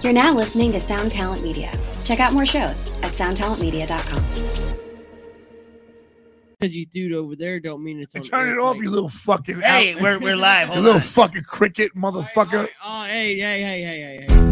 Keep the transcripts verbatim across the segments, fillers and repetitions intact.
You're now listening to Sound Talent Media. Check out more shows at sound talent media dot com. Because you threw it over there don't mean it's on. Turn it off, you little fucking. Hey, out. we're we're live. You Hold little on. fucking cricket motherfucker. Oh, hey, hey, hey, hey, hey, hey.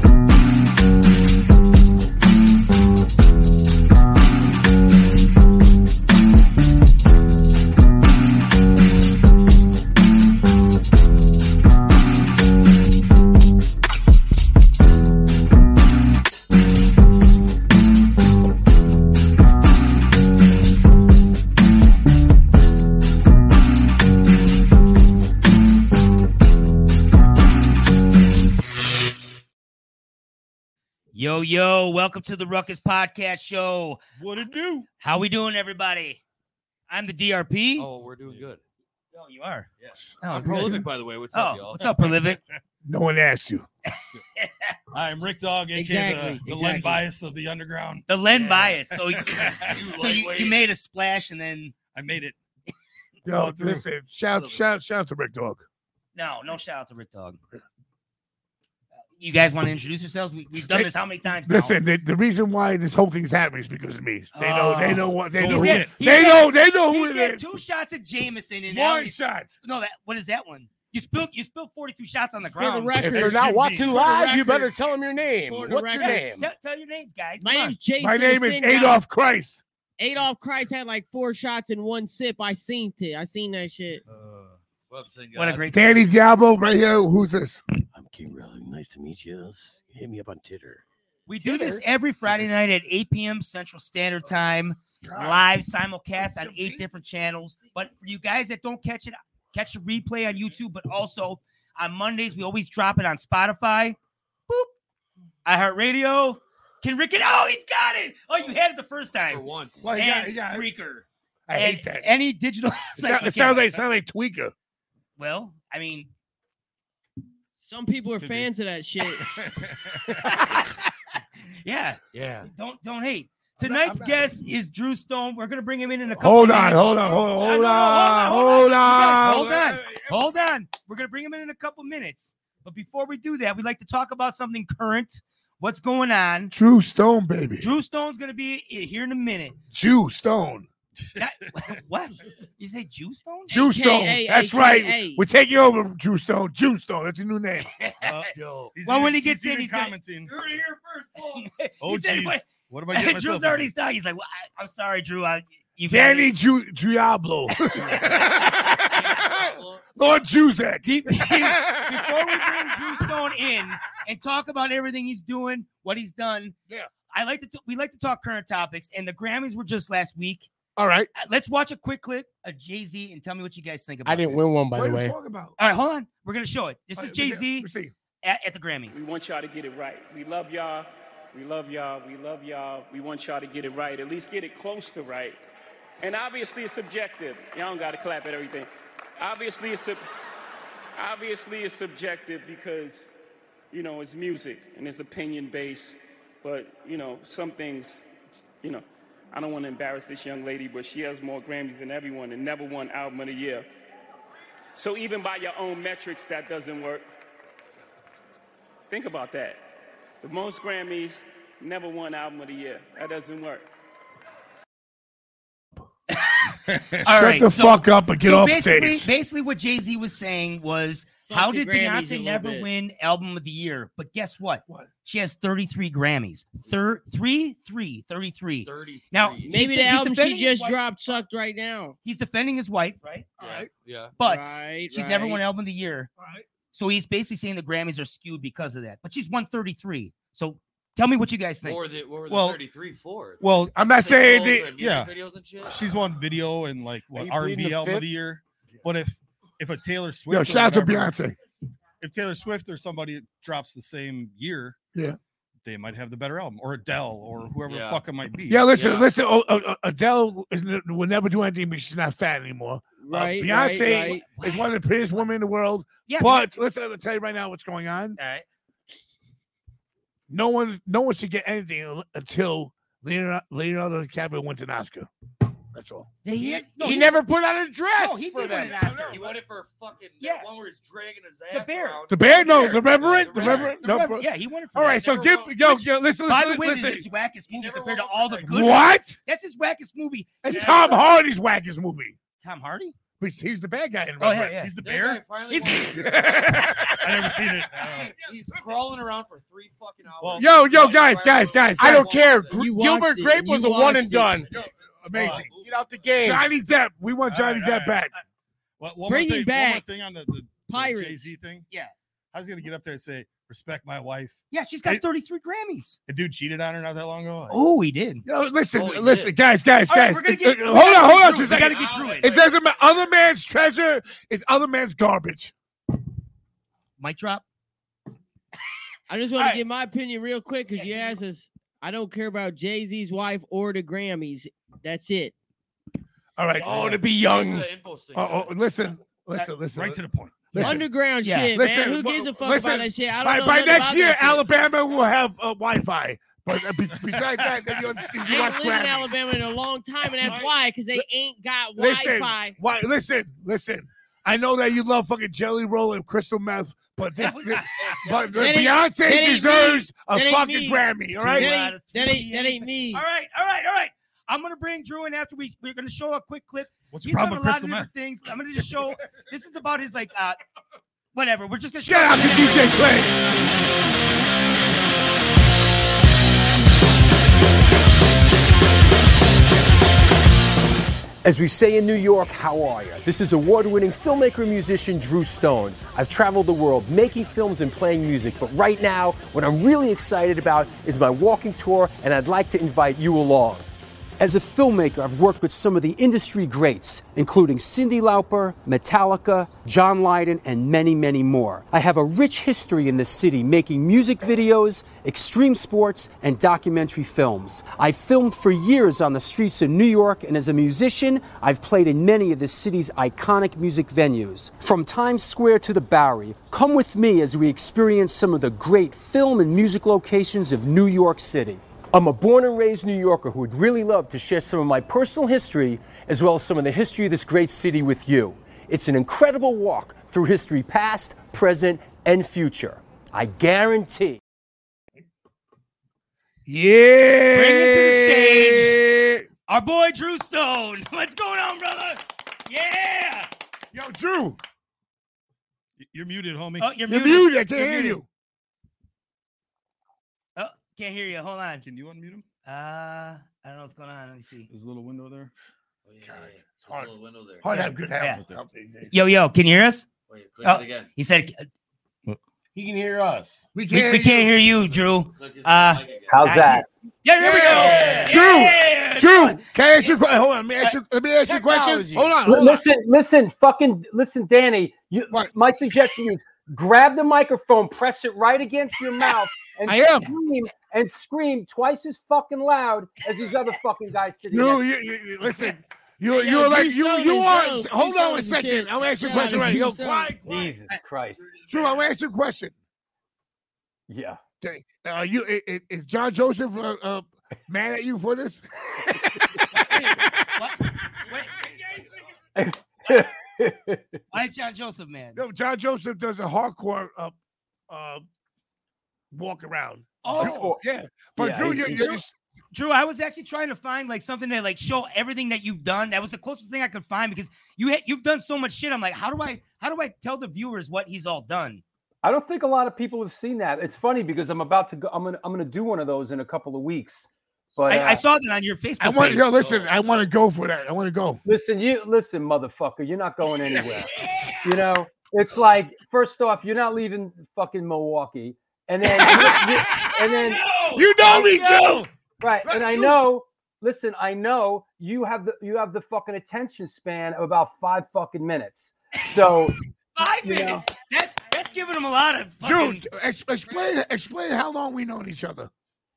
Yo, yo, welcome to the Ruckus Podcast Show. What it do? How we doing, everybody? I'm the D R P. Oh, we're doing good. Oh, you are? Yes. Oh, I'm good. Prolific, by the way. What's Oh, up, y'all? what's up, Prolific? No one asked you. I'm Rick Dog, a k a Exactly, the, the exactly. Len Bias of the underground. The Len Yeah. bias. So, you, so you, lightweight. you made a splash and then, I made it. Yo, Go through. listen, shout, shout, shout to Rick Dog. no, no shout out to Rick Dog. You guys want to introduce yourselves? We, we've done this how many times now? Listen, the, the reason why this whole thing's happening is because of me. They know, they Oh. know what they He's know. Who, had- he's they had- know, they know who He's it had is. two shots of Jameson and now One he's- shot. No, that what is that one? You spilled you spilled forty-two shots on the For the ground. record, If you're That's not Jim watching Beam. live, For the you better record- tell them your name. For the What's your record- name? Tell, tell your name, guys. My Come on. name's Jason. My name is Sin, guys. Adolf Christ. Adolf Christ had like four shots in one sip. I seen it. I seen that shit. Uh, what, up, Sin What a God? great Danny Diablo, right here. Who's this? I'm King Raleigh. Nice to meet you. Hit me up on Titter. We do this every Friday night at eight p.m. Central Standard Time, live simulcast on eight different channels. But for you guys that don't catch it, catch the replay on YouTube, but also on Mondays, we always drop it on Spotify, boop, iHeartRadio. Can Rick it? Oh, he's got it. Oh, you had it the first For time. once. Well, he And got- he got- Spreaker. I And hate that. Any digital. It site sounds, you it sounds can. like sounds like Tweaker. Well, I mean, Some people are Could be. fans of that shit. yeah. Yeah. Don't don't hate. I'm not- Tonight's I'm not- guest is Drew Stone. We're gonna bring him in in a couple. Hold of on, minutes. hold on, hold on, No, hold no, no, on, hold hold on. on. Hold on. Hold on. We're going to bring him in in a couple minutes. But before we do that, we'd like to talk about something current. What's going on? True Stone, baby. Drew Stone's going to be here in a minute. Jew Stone. That- what? You say Jew Stone? Jew A K A, Stone. That's right. A K A. We're taking over Jew Stone. Jew Stone. That's your new name. Uh, Yo. he's Well, even- when he gets he's in, even he's gonna- commenting. You're here first. Oh, He said, geez. wait. What am I getting myself Drew's already into? stuck. He's like, well, I, I'm sorry, Drew. I, you got Danny it." Ju- Diablo. Lord Juzek. Be- be- Before we bring Drew Stone in and talk about everything he's doing, what he's done, Yeah. I like to t- we like to talk current topics, and the Grammys were just last week. All right. Uh, Let's watch a quick clip of Jay-Z and tell me what you guys think about I didn't this. win one, by What the are you way. talking about? All right, hold on. We're going to show it. This All is right, let me- Jay-Z let me see. at, at the Grammys. We want y'all to get it right. We love y'all. We love y'all. We love y'all. We want y'all to get it right. At least get it close to right. And obviously it's subjective. Y'all don't got to clap at everything. Obviously it's sub- obviously it's subjective because, you know, it's music and it's opinion based. But, you know, some things, you know, I don't want to embarrass this young lady, but she has more Grammys than everyone and never won Album of the Year. So even by your own metrics, that doesn't work. Think about that. The most Grammys, never won Album of the Year. That doesn't work. All Shut right, the so- fuck up and get so off basically, stage. basically what Jay-Z was saying was, Fuck how the did Grammys a Beyonce little never bit. win Album of the Year? But guess what? What? She has thirty-three Grammys. Thir- three, three, thirty-three. thirty-three. Now, Maybe he's the de- he's album she defending his just wife- dropped sucked right now. He's defending his wife, right? Yeah. Yeah. But Right, she's never right. won Album of the Year. Right. So he's basically saying the Grammys are skewed because of that. But she's won thirty-three. So tell me what you guys think. What were the, what were the Well- thirty-three for? Well, I'm not saying Singles that. and music yeah. videos and shit? she's won video and like Are what you R and pleading B the album of fifth? the year. But if if a Taylor Swift, Yo, or shout out to whatever- Beyonce. if Taylor Swift or somebody drops the same year, Yeah. they might have the better album, or Adele, or whoever Yeah. the fuck it might be. Yeah, listen, Yeah. listen. Oh, oh, oh, Adele is, will never do anything because she's not fat anymore. Right, uh, Beyonce right, right. is one of the prettiest women in the world. yeah, But listen, I'll tell you right now what's going on. all right. No one, no one should get anything until Leonardo, Leonardo DiCaprio wins an Oscar. That's all. Yeah, he, has, no, he he- never put on a dress No, he for did win that. an Oscar. He won it for fucking Yeah. that one where he's dragging his The ass bear. around. The bear? No, the Reverend? The Reverend? The No, Reverend- bro. yeah, he won it for All that. right, so Never give won. yo, Which, yo, listen, By listen, the way, this listen. is his wackest movie never compared to won all the one good What? ones. That's his wackest movie. That's Yeah. Tom Hardy's wackest movie. Tom Hardy? He's, he's the bad guy in Oh, yeah, Reverend. yeah. He's the That bear. guy finally He's- won. I never seen it. Uh, He's crawling around for three fucking hours. Well, Yo, yo, guys, guys, guys. I don't guys. care. You Gr- Gilbert watched it. Grape You was a one and watched it. done. Yo, amazing. Get out the game. Johnny Depp. We want All right, Johnny all Depp right. back. What, one Bring more him thing, One more back. thing on the, the, Pirates. the Jay-Z thing. Yeah. I was gonna get up there and say, "Respect my wife." Yeah, she's got It- thirty-three Grammys. A dude cheated on her not that long ago. Like, Oh, he did. Yo, listen, Oh, he listen, did. guys, guys, All right, guys. we're gonna It- get- it- we hold gotta on, get hold on. through Just it. a We gotta second. get through it. It doesn't matter. Other man's treasure is other man's garbage. Mic drop. I just want to All right. give my opinion real quick because Yeah, you give asked us. I don't care about Jay-Z's wife or the Grammys. That's it. All right. Oh, to be Thanks young. for the info sync. Oh, oh, listen, listen, listen. right to the point. listen. Underground Yeah. shit, Listen, man. Who well, gives a fuck listen, about that shit? I don't By, know by nothing next about year, that shit. Alabama will have uh, Wi-Fi. But uh, be- besides that, then you, understand, I you ain't watch lived in Grammy. Alabama in a long time, and that's Right. why, because they ain't got Listen, Wi-Fi. why? Listen, listen. I know that you love fucking Jelly Roll and crystal meth, but this, this but That ain't- Beyonce that ain't deserves a That ain't fucking me. Grammy. All That right. ain't, that ain't that ain't me. All right, all right, all right. I'm gonna bring Drew in after we we're gonna show a quick clip. What's the He's done problem a with lot of crystal different meth? things. I'm gonna just show. This is about his like uh, whatever. We're just gonna Shout out to D J Clay. As we say in New York, how are you? This is award-winning filmmaker and musician Drew Stone. I've traveled the world making films and playing music, but right now, what I'm really excited about is my walking tour, and I'd like to invite you along. As a filmmaker, I've worked with some of the industry greats, including Cyndi Lauper, Metallica, John Lydon, and many, many more. I have a rich history in the city making music videos, extreme sports, and documentary films. I've filmed for years on the streets of New York, and as a musician, I've played in many of the city's iconic music venues. From Times Square to the Bowery, come with me as we experience some of the great film and music locations of New York City. I'm a born and raised New Yorker who would really love to share some of my personal history as well as some of the history of this great city with you. It's an incredible walk through history past, present, and future. I guarantee. Yeah. Bring it to the stage. Our boy Drew Stone. What's going on, brother? Yeah. Yo, Drew. You're muted, homie. Oh, you're You're muted. muted. I can't You're hear muted. you. Oh, can't hear you. Hold on. Can you unmute him? Uh, I don't know what's going on. Let me see. There's a little window there. Oh, yeah, God, yeah, yeah. it's There's hard. a little window there. Hard to have good Yeah. help. help these days. Yo, yo, can you hear us? Wait, click Oh. it again. He said He can hear us. We we, can't. we can't hear you, Drew. Click his Uh, mic again. How's that? Yeah, here we Yeah. go. Drew, Yeah. Drew, can I ask you a question? Hold on. Let me ask you, let me ask you a question. Technology. Hold on. L- Hold on. listen, listen, fucking listen, Danny. You, What? my suggestion is grab the microphone, press it right against your mouth, and I am. scream and scream twice as fucking loud as these other fucking guys sitting You, next. you, you, you- listen. You, Yo, you're like Drew you, Stone you is are. dope. Hold Drew on a Stone's second. shit. I'm gonna ask you a Shout out question to right. Drew Yo, Stone. quiet, quiet. Jesus Christ. Drew, I'm gonna ask you a question. Yeah. Okay, Uh, you i- i- is John Joseph uh, uh, mad at you for this? What? Wait, why is John Joseph, man? No, John Joseph does a hardcore uh, uh, walk around. Oh, yeah, but Yeah, Drew, he- you, he- you, Drew, I was actually trying to find like something that like show everything that you've done. That was the closest thing I could find because you ha- you've done so much shit. I'm like, how do I how do I tell the viewers what he's all done? I don't think a lot of people have seen that. It's funny because I'm about to go. I'm gonna I'm gonna do one of those in a couple of weeks. But I, I uh, saw that on your Facebook I want page. yo. Listen, I want to go for that. I want to go. listen, you listen, motherfucker. You're not going anywhere. You know, it's like first off, you're not leaving fucking Milwaukee, and then you- you- and then You know me, Yo! Drew. right, and I know. Listen, I know you have the you have the fucking attention span of about five fucking minutes. So Five You know. minutes. That's that's giving him a lot of Drew, fucking. ex- explain explain how long we known each other.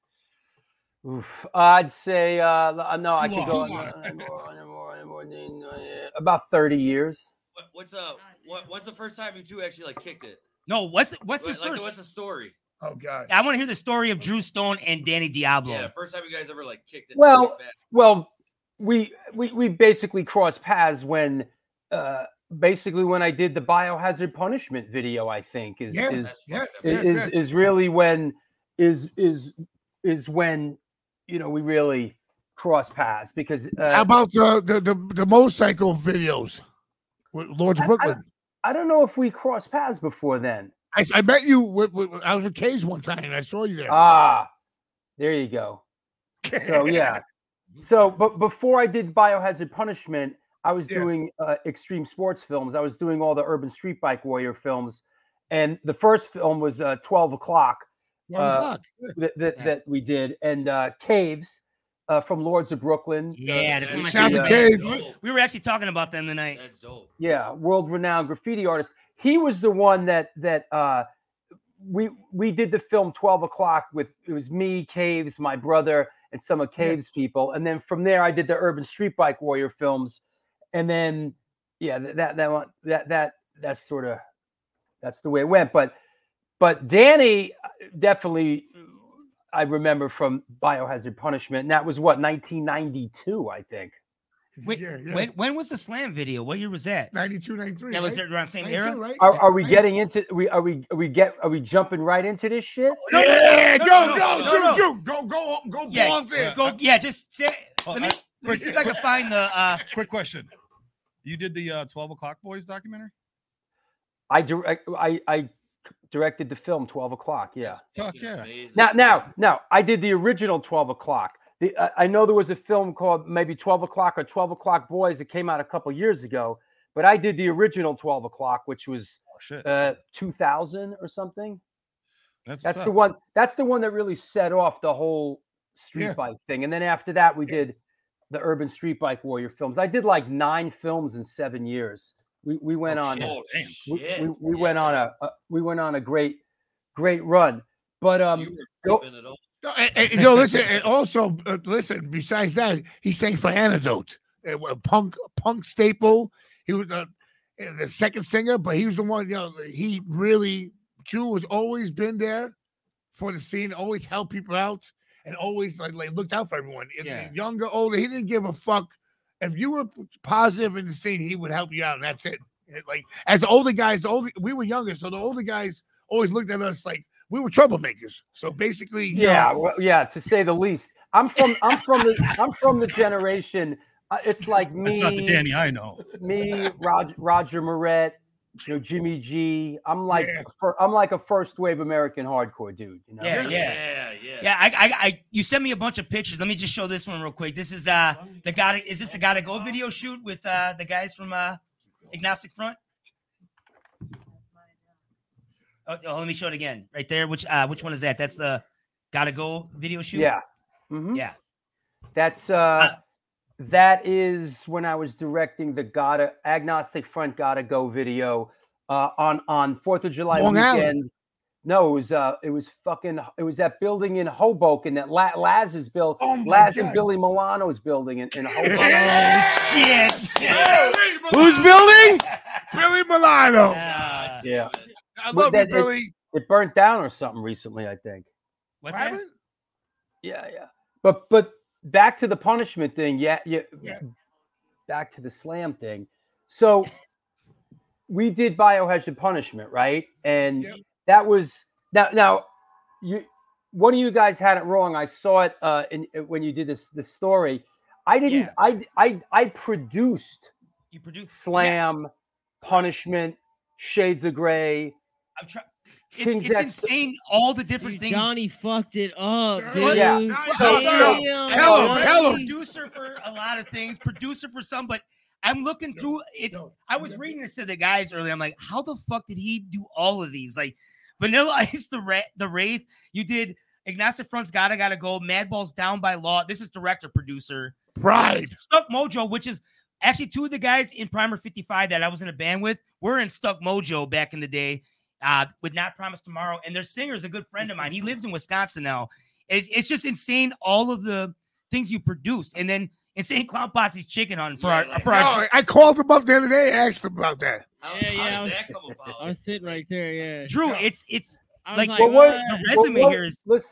oof, I'd say uh, no, I Too could go long. uh, more, more, more than, uh, about thirty years. What, what's uh what, what's the first time you two actually like kicked it? No, what's what's your Like, first? what's the story? Oh God. I want to hear the story of Drew Stone and Danny Diablo. Yeah, first time you guys ever like kicked it. Well, like that. Well, we we we basically crossed paths when uh, basically when I did the Biohazard Punishment video. I think is Yes, is yes, is, yes, is, yes. is really when is is is when you know we really cross paths because uh, How about the the the, the motorcycle videos with Lords of I- Brooklyn? I don't know if we crossed paths before then. I, I met you. With, with, I was with Cage one time, and I saw you there. Ah, there you go. So yeah, so but before I did Biohazard Punishment, I was Yeah. doing uh, extreme sports films. I was doing all the Urban Street Bike Warrior films, and the first film was uh, twelve o'clock. Twelve uh, o'clock. that that, that we did, and uh, Caves uh, from Lords of Brooklyn. Yeah, uh, that's one of my Shout favorite out to bands. Cave. We were, we were actually talking about them tonight. That's dope. yeah, world-renowned graffiti artist. He was the one that that uh, we we did the film twelve o'clock with. It was me, Caves, my brother, and some of Caves people, and then from there I did the Urban Street Bike Warrior films, and then yeah, that that that one, that that that's sort of that's the way it went. But but Danny definitely I remember from Biohazard Punishment, and that was what nineteen ninety-two, I think. Wait, Yeah, yeah. When, when was the Slam video? What year was that? ninety-two, ninety-three. That was right? around the same ninety-two, era? right? Are, are we Right? getting into we are we are we get are we jumping right into this shit? Yeah, no, go, no, go, no, go, no. go, go, go, go, Yeah, balls in. Go, yeah, just say. Oh, Let me, I- let me see if I can find the. Uh, Quick question. You did the uh, twelve o'clock boys documentary? I direct I I directed the film twelve o'clock. Yeah. Fuck yeah. Amazing. Now now now I did the original twelve o'clock. The, uh, I know there was a film called maybe twelve o'clock or twelve o'clock Boys that came out a couple years ago, but I did the original twelve o'clock, which was Oh shit. uh, two thousand or something. That's, That's what's the up. one. That's the one that really set off the whole street Yeah. bike thing. And then after that, we did the Urban Street Bike Warrior films. I did like nine films in seven years. We we went Oh, on. shit. Oh, Damn. We, shit. we, we Yeah. went on a, a we went on a great great run. But You um, were go, flipping it all. No, and, and, you know, listen, and also, uh, listen, besides that, he sang for Antidote, a a punk punk staple. He was uh, the second singer, but he was the one, you know, he really, Jew has always been there for the scene, always helped people out, and always like, like looked out for everyone. And- Yeah. and younger, older, he didn't give a fuck. If you were positive in the scene, he would help you out, and that's it. And, like, as the older guys, the older, we were younger, so the older guys always looked at us like we were troublemakers. So basically, you yeah, know, well, yeah, to say the least. I'm from I'm from the I'm from the generation. Uh, it's like me, That's not the Danny I know. me, Roger, Roger Moret, you know, Jimmy G. I'm like Yeah. fir- I'm like a first wave American hardcore dude. You know? yeah, yeah. Yeah, yeah. Yeah, I, I, I, you sent me a bunch of pictures. Let me just show this one real quick. This is uh the gotta. Is this the Gotta Go video shoot with uh the guys from uh Agnostic Front? Oh, oh, let me show it again. Right there. Which uh which one is that? That's the Gotta Go video shoot. Yeah. Mhm. yeah. That's uh, that is when I was directing the Gotta Agnostic Front Gotta Go video uh on on Fourth of July Long Island. weekend. No, it was uh it was fucking it was that building in Hoboken that La- Laz's built Oh my Laz God. and Billy Milano's building in, in Hoboken. Oh shit. Who's building? Billy Milano. Uh, Yeah. I Well, love that- you, Billy. It burnt down or something recently, I think. what's What that? happened? Yeah, yeah. But but back to the punishment thing. Yeah, yeah. Yeah. Back to the slam thing. So we did Biohazard Punishment, right? And Yep. that was now now you one of you guys had it wrong. I saw it uh in when you did this this story. I didn't Yeah. I I I produced You produced Slam, Punishment, Shades of Gray. I'm trying. King's It's, it's X- insane. All the different Dude, things. Johnny fucked it up, Yeah. dude. Yeah. Johnny, So- tell him, Damn, tell him, Johnny. tell him. Producer for a lot of things. Producer for some, but I'm looking through it. yo, I was reading this to the guys earlier. I'm like, how the fuck did he do all of these? Like Vanilla Ice, the Ra- the Wraith. You did Agnostic Front's Gotta Gotta Go. Madball's Down by Law. This is director producer. Pride. Stuck Mojo, which is actually two of the guys in Primer fifty-five that I was in a band with. Were in Stuck Mojo back in the day. Uh, with Not Promise Tomorrow, and their singer is a good friend of mine. He lives in Wisconsin now. It's, it's just insane all of the things you produced, and then Insane Clown Posse's Chicken Hunt for Yeah, our like- for No, our. I called him up the other day and asked him about that. How, Yeah, yeah, I how was- did that come about? I was sitting right there, yeah. Drew, it's it's I was like, like, But what, what? the resume what- here is listen.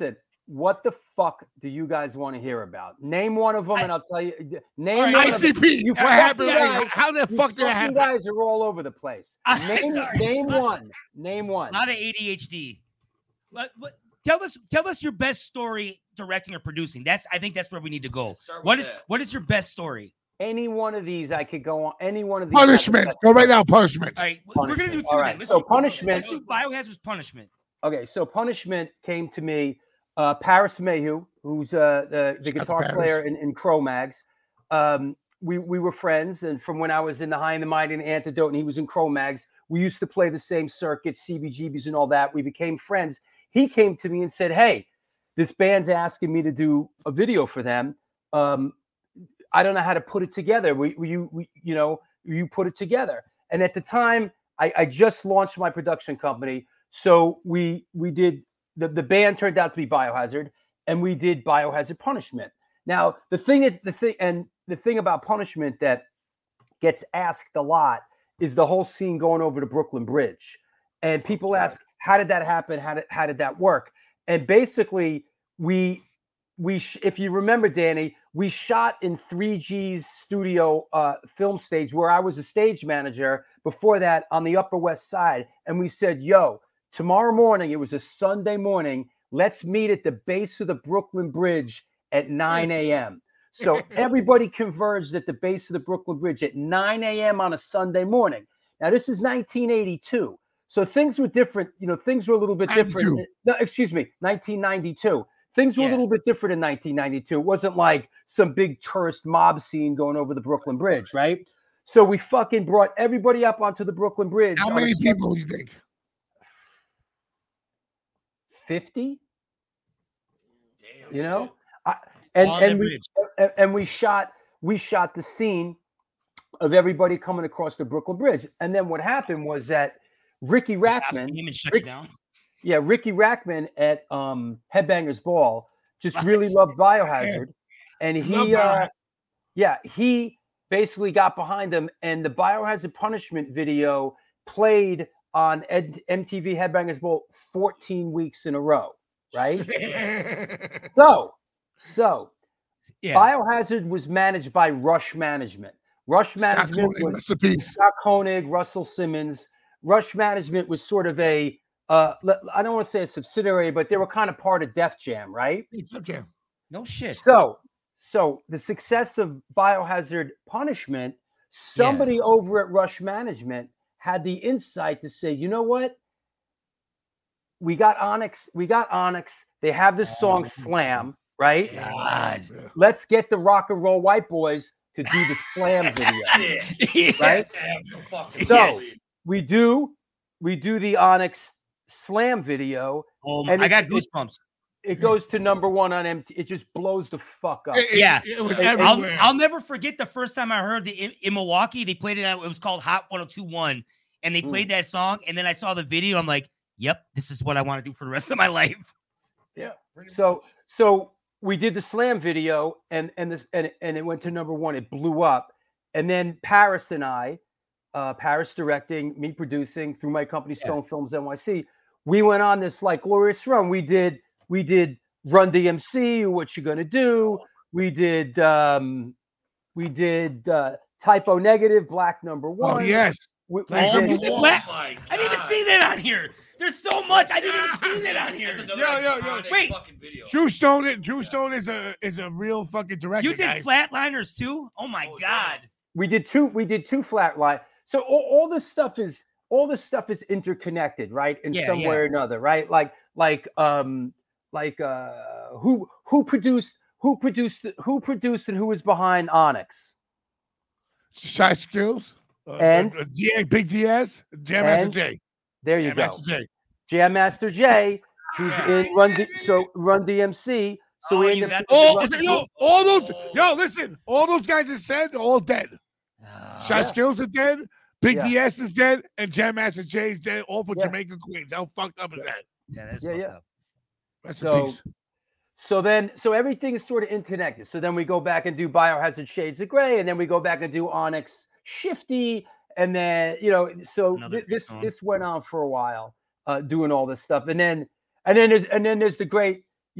what the fuck do you guys want to hear about? Name one of them, and I'll tell you. Name All right, one of I C P, them. You what happened? guys, How the you fuck did that fucking happen? guys are all over the place. Name, Sorry. name one. Name one. A lot of A D H D. But, but tell us, tell us your best story directing or producing. That's I think that's where we need to go. Start with What is that. what is your best story? Any one of these, I could go on. Any one of these. Punishment. Go right now. Punishment. All right, we're gonna do two. All Then. right, Let's so do, punishment. Let's do Biohazard's punishment. Okay, so Punishment came to me. Uh, Paris Mayhew, who's uh, the, the guitar Paris. player in, in Cro-Mags. Um, we we were friends, and from when I was in the High and the Mighty and the Antidote, and he was in Cro-Mags, we used to play the same circuit, C B G Bs and all that. We became friends. He came to me and said, "Hey, this band's asking me to do a video for them. Um, I don't know how to put it together. Will, will you, we, you know, will you put it together?" And at the time, I, I just launched my production company, so we we did. The, the band turned out to be Biohazard, and we did Biohazard Punishment. Now, the thing that the thing and the thing about Punishment that gets asked a lot is the whole scene going over the Brooklyn Bridge. And people ask, how did that happen? How did how did that work? And basically, we we sh- if you remember, Danny, we shot in three G's studio uh, film stage where I was a stage manager before that on the Upper West Side, and we said, "Yo, tomorrow morning," it was a Sunday morning, "let's meet at the base of the Brooklyn Bridge at nine a.m. So everybody converged at the base of the Brooklyn Bridge at nine a.m. on a Sunday morning. Now, this is nineteen eighty-two. So things were different. You know, things were a little bit different. ninety-two. No, excuse me, nineteen ninety-two. Things were Yeah. a little bit different in nineteen ninety-two. It wasn't like some big tourist mob scene going over the Brooklyn Bridge, right? So we fucking brought everybody up onto the Brooklyn Bridge. How on a many Sunday- people do you think? fifty? Damn, You know? shit. I, and On that and we bridge. and- and we shot we shot the scene of everybody coming across the Brooklyn Bridge. And then what happened was that Ricky Rackman, Came and shut Rick- you down. yeah, Ricky Rackman at um, Headbangers Ball just really loved Biohazard, and Love he, uh, Biohazard. yeah, he basically got behind them, and the Biohazard Punishment video played on Ed- M T V Headbangers Ball fourteen weeks in a row, right? so, so Yeah. Biohazard was managed by Rush Management. Rush Scott Management Koenig, was rest in peace. Scott Koenig, Russell Simmons. Rush Management was sort of a, uh, le- I don't want to say a subsidiary, but they were kind of part of Def Jam, right? Okay. No shit. So, so the success of Biohazard Punishment, somebody over at Rush Management had the insight to say, you know what? We got Onyx. We got Onyx. They have this song Slam, right? God. Let's get the Rock and Roll White Boys to do the Slam video. Yeah. Right? Damn, so fucking So silly. we do, we do the Onyx Slam video. Oh, And I it- got it- goosebumps. It goes to number one on M T V. It just blows the fuck up. It- it- Yeah. it was I'll- I'll, everywhere. I'll never forget the first time I heard the in, in Milwaukee. They played it. At, it was called Hot one oh two point one, and they Mm. played that song. And then I saw the video. I'm like, "Yep, this is what I want to do for the rest of my life." So so we did the Slam video, and and this and, and it went to number one. It blew up, and then Paris and I, uh, Paris directing, me producing through my company Stone Films N Y C. We went on this like glorious run. We did we did Run D M C, What You Gonna Do? We did um, we did uh, Typo Negative, Black Number One. Oh, yes. We, we Black Oh, did- you Number did one. Black- my I didn't even God. see that on here. There's so much. I didn't even see that on here. That's another Yo, yo, yo. iconic Wait. fucking video. Drew Stone, it- Drew Stone is a is a real fucking director. You did guys. Flatliners too? Oh my Oh, God. we did two we did two flatline. So all, all this stuff is all this stuff is interconnected, right? In Yeah, some yeah. way or another, right? Like like um like uh who who produced who produced who produced and who was behind Onyx? Shy Skills. Uh, And? uh, D- Big Diaz, Jam Master And? J. There you Jam go. Master J. Jam Master J, who's in Run D, so Run D M C. So Oh, we you ended up got- Oh, Run- okay, yo, all those, yo, listen, all those guys that said they're all dead. Shy Yeah. Skills is dead, Big Yeah. D S is dead, and Jam Master J is dead, all for Yeah. Jamaica Queens. How fucked up is that? Yeah, that's Yeah, fucked yeah. up. Rest So- in peace. So then, so everything is sort of interconnected. So then we go back and do Biohazard Shades of Gray, and then we go back and do Onyx Shifty, and then you know, so Another th- great this song. this went on for a while, uh, doing all this stuff, and then and then there's and then there's the great, you know,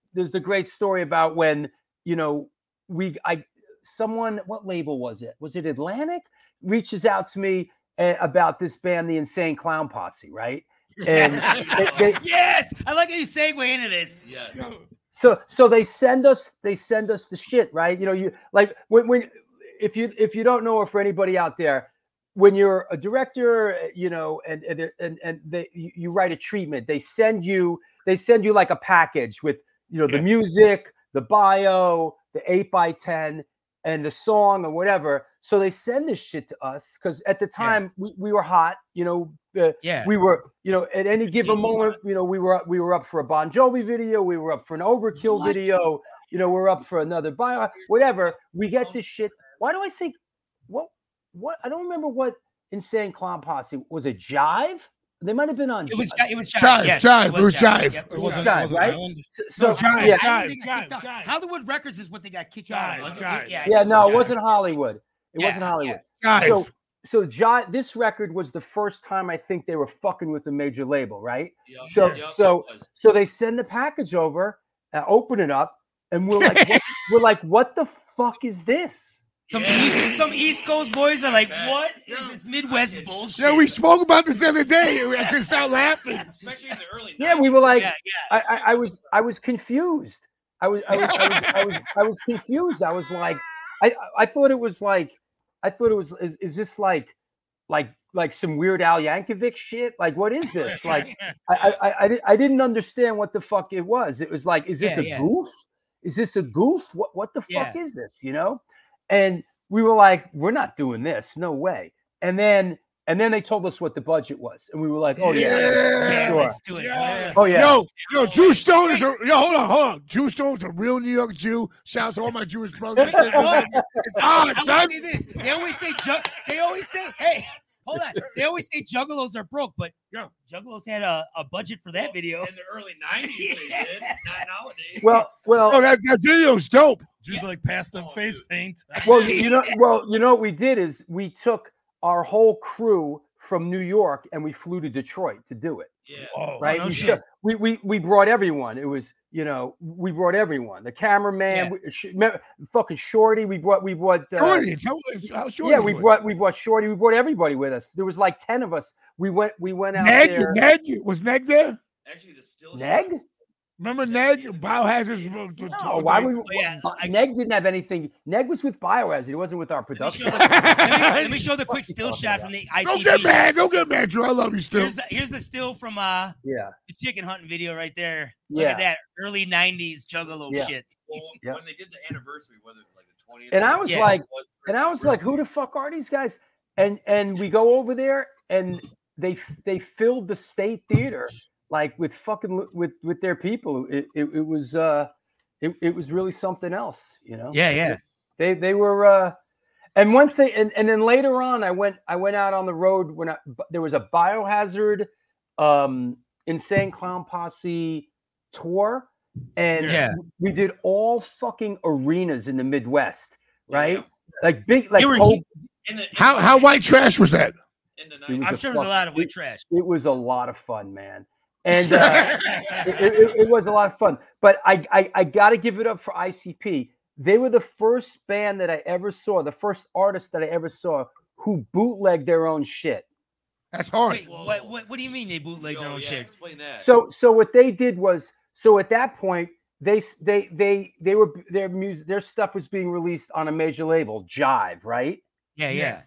there's the great story about when, you know, we I someone what label was it? Was it Atlantic? Reaches out to me uh, about this band, the Insane Clown Posse, right? And they, they, yes, I like how you segue into this. Yes. so so they send us they send us the shit, right? You know, you like when when if you if you don't know, or for anybody out there, when you're a director, you know, and and and, and they you, you write a treatment, they send you they send you like a package with, you know, the Yeah. music, the bio, the eight by ten, and the song or whatever. So they send this shit to us because at the time we, we were hot, you know. Uh, Yeah. we were, you know, at any given see moment, you know, we were we were up for a Bon Jovi video, we were up for an Overkill What? video, you know, we're up for another bio, whatever. We get this shit. Why do I think what what I don't remember what Insane Clown Posse was. It Jive? They might have been on. It was Jive. it was Jive. Jive, yes, Jive, it was Jive. Yep. It wasn't, Jive, it wasn't right? Island? So, so No, Jive, yeah, I don't Jive, think they got kicked Jive, out. Jive. Hollywood Records is what they got kicked Jive, out. Wasn't Jive. it? Yeah, yeah, no, it Jive. wasn't Hollywood. It Yeah, wasn't Hollywood. Guys, So, so Jive, this record was the first time I think they were fucking with a major label, right? Yep, So, yep, so, it was. so they send the package over, uh, open it up, and we're like, what, we're like, what the fuck is this? Some Yeah. East, some East Coast boys are like, Bad. what is Yeah. this Midwest I did. bullshit? yeah, we spoke about this the other day. I couldn't stop laughing. Especially in the early. Yeah, we were like, yeah, yeah. I, I, I was, I was confused. I was, I was, I was, I was, I was confused. I was like, I, I thought it was like, I thought it was, is, is this like, like, like some Weird Al Yankovic shit? Like, what is this? Like, I, I, I, I di- I didn't understand what the fuck it was. It was like, is this Yeah, a yeah. goof? Is this a goof? What, what the fuck Yeah. is this? You know? And we were like, we're not doing this. No way. And then, and then they told us what the budget was, and we were like, oh yeah, Yeah, sure. let's do it. Yeah. Oh yeah. Yo, yo, Jew Stone is a yo. Hold on, hold on. Jew Stone's a real New York Jew. Shout out to all my Jewish brothers. What? It's odd, I son. will say this. They always say, ju- they always say, hey, hold on. They always say juggalos are broke, but Yeah. juggalos had a, a budget for that video. In the early nineties, they did. Not nowadays. Well, well, Oh, that, that video's dope. Jews like past them Oh, face dude. paint. well, you know, well, you know what we did is we took our whole crew from New York and we flew to Detroit to do it. Yeah. Oh, Right? no we, shit. sho- we we we brought everyone. It was, you know, we brought everyone. The cameraman, Yeah. we, sh- me- fucking Shorty. We brought we brought. Uh, Shorty, tell me how Shorty yeah, we was. brought we brought Shorty. We brought everybody with us. There was like ten of us. We went we went out Neg, there. Neg was Neg there. Actually, the still. Neg? Remember Neg? Biohazard. No, why would we, yeah, Bi- I- Neg didn't have anything. Neg was with Biohazard. It wasn't with our Let me, production. show the, let, me, let me show the quick still shot from the Don't get I C P. mad. Don't get mad, Drew. I love you still. Here's the, here's the still from uh Yeah. the chicken hunting video right there. Look Yeah. at that early nineties juggalo Yeah. shit. Well, Yeah. when they did the anniversary, whether like the twentieth. And I was Yeah. like, and I was like, who the fuck are these guys? And and we go over there and they they filled the State Theater like with fucking with with their people. It it, it was uh it, it was really something else, you know. Yeah, yeah. They they were uh and one thing and, and then later on I went I went out on the road when I, there was a Biohazard um Insane Clown Posse tour and Yeah. we did all fucking arenas in the Midwest, right? Like big like They were oh, hu- In the, in How the how nineties, white trash was that? In the It was nineties. I'm a sure there's a fuck- lot of white it- trash. it was a lot of fun, man. And uh, it, it, it was a lot of fun. But I, I, I got to give it up for I C P. They were the first band that I ever saw, the first artist that I ever saw who bootlegged their own shit. That's hard. Wait, what, what, what do you mean they bootleg Yo, their own yeah, shit? Explain that. So so what they did was so at that point they s- they they they were their music their stuff was being released on a major label, Jive, right? Yeah, yeah.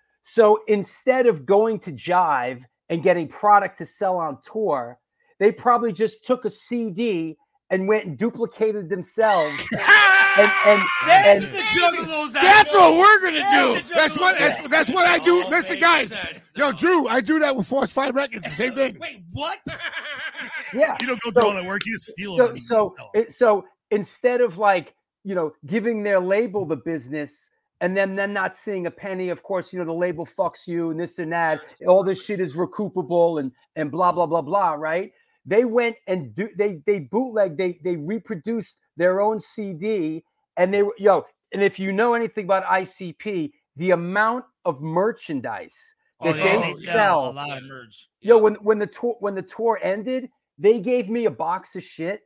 So instead of going to Jive and getting product to sell on tour, they probably just took a C D and went and duplicated themselves. and and, That's and the juggalos. I That's know. what we're gonna That's do. the That's what juggalos. that's, that's what I do. All Listen, makes guys. sense Yo, now. Drew, I do that with Force Five Records. The same thing. Wait, what? yeah. You don't go So- do all that work. You just steal So it. so it, so instead of like, you know, giving their label the business and then then not seeing a penny, of course, you know, the label fucks you and this and that. All this shit is recoupable and and blah blah blah blah, right? They went and do they they bootleg, they they reproduced their own C D and they were yo, and if you know anything about I C P, the amount of merchandise Oh, that yeah, they they sell sell, a lot of merch. yo, when when the tour when the tour ended, they gave me a box of shit,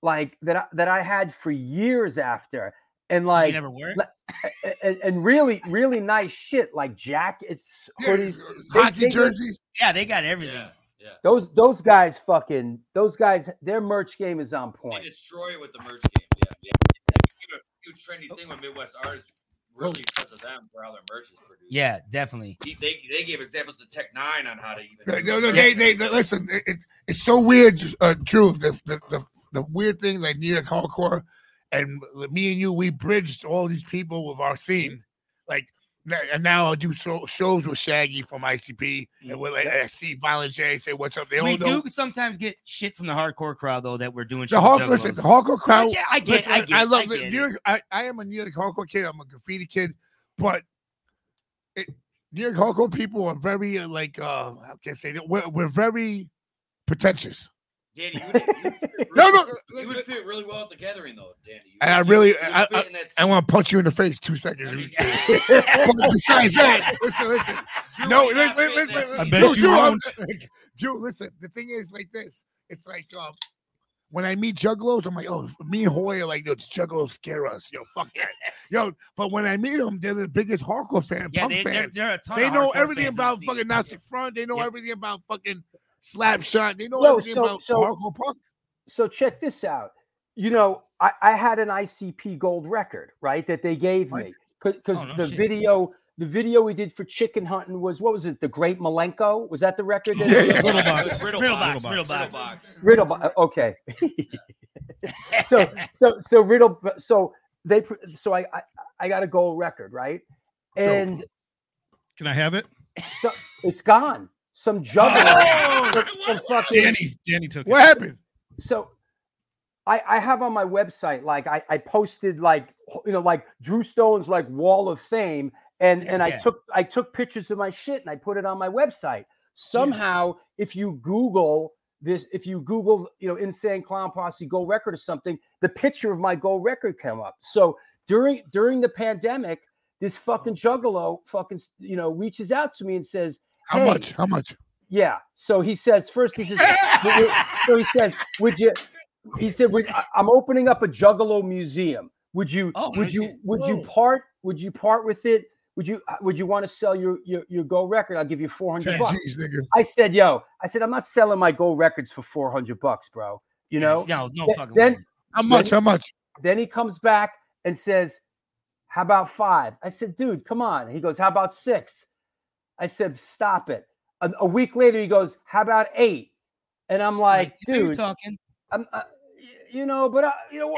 like that I, that I had for years after, and You like never wear it? li- and, and really really nice shit like jackets, Yeah, hoodies, uh, They- hockey they get- jerseys. Yeah, they got everything. Yeah, yeah. Those those guys fucking those guys, their merch game is on They point. destroy it with the merch game. Yeah, yeah. It's a huge trendy thing with Midwest artists, really because of them for how their merch is produced. Yeah, definitely. He- They they gave examples to Tech Nine on how to even. No, do no, it. no, they, they, they- listen. It, it- it's so weird, uh, Drew. The, the the the weird thing, like New York hardcore, and me and you, we bridged all these people with our scene. Like, n- and now I do show, shows with Shaggy from I C P, and we're like, I see Violent J say, "What's up?" They all We know. do sometimes get shit from the hardcore crowd though that we're doing. The shit with hard, listen, Juggalos. the hardcore crowd. Yeah, I get, listen, I get, I love I the get New it. York. I, I am a New York hardcore kid. I'm a graffiti kid, but it, New York hardcore people are very uh, like uh, how can I say that? We're, we're very pretentious. Danny, you would, you would fit really, No, no. you would fit really well at the gathering, though, Danny. You And I would- really, you would I, fit I, in that I want to punch you in the face two seconds. But besides that, listen, listen. Drew No, would listen, not fit in listen, that listen. I scene. bet Drew, you Drew, I'm- won't. Drew, listen. The thing is like this. It's like um, when I meet juggalos, I'm like, oh, me and Hoy are like, yo, juggalos scare us. Yo, fuck that. Yo, but when I meet them, they're the biggest hardcore fan, Yeah, punk they, they're, fans. they're a ton They of know hardcore everything fans in the about scene. fucking Nazi Front. They know Yep. everything about fucking Slapshot. They know Yo, everything so- about so- hardcore punk. So check this out. You know, I, I had an I C P gold record, right? That they gave What? me because Oh, no the shit. video, the video we did for chicken hunting was what was it? The Great Malenko? Was that the record? That Yeah, it was? yeah. Riddle It box. was Riddle Riddle box. box, Riddle box. box. Riddle. Bo- Okay. so so so Riddle. So they. pr- So I I, I got a gold record, right? And Can I have it? so it's gone. Some juggler. some, some fucking. Danny. Danny took What it. happened? So I, I have on my website, like I, I posted like you know, like Drew Stone's like wall of fame, and and I Yeah. took I took pictures of my shit and I put it on my website. Somehow, if you Google this, if you Google, you know, Insane Clown Posse Gold Record or something, the picture of my gold record came up. So during during the pandemic, this fucking juggalo fucking you know reaches out to me and says, How "Hey, much? How much? yeah." So he says, first he says, "Would you-" so he says, would you, he said, would, I- I'm opening up a Juggalo museum. Would you, Oh, no would you, shit. would you Whoa. part, would you part with it? Would you, uh, would you want to sell your, your, your gold record? I'll give you four hundred Ten bucks. G's, nigga. I said, yo, I said, I'm not selling my gold records for four hundred bucks, bro. You know, No, no Th- fucking then, way. How much? How much? then he comes back and says, how about five? I said, dude, come on. He goes, how about six? I said, stop it. A, a week later, he goes, how about eight? And I'm like, Who you dude, talking? I'm, uh, y- you know, but uh, you know what?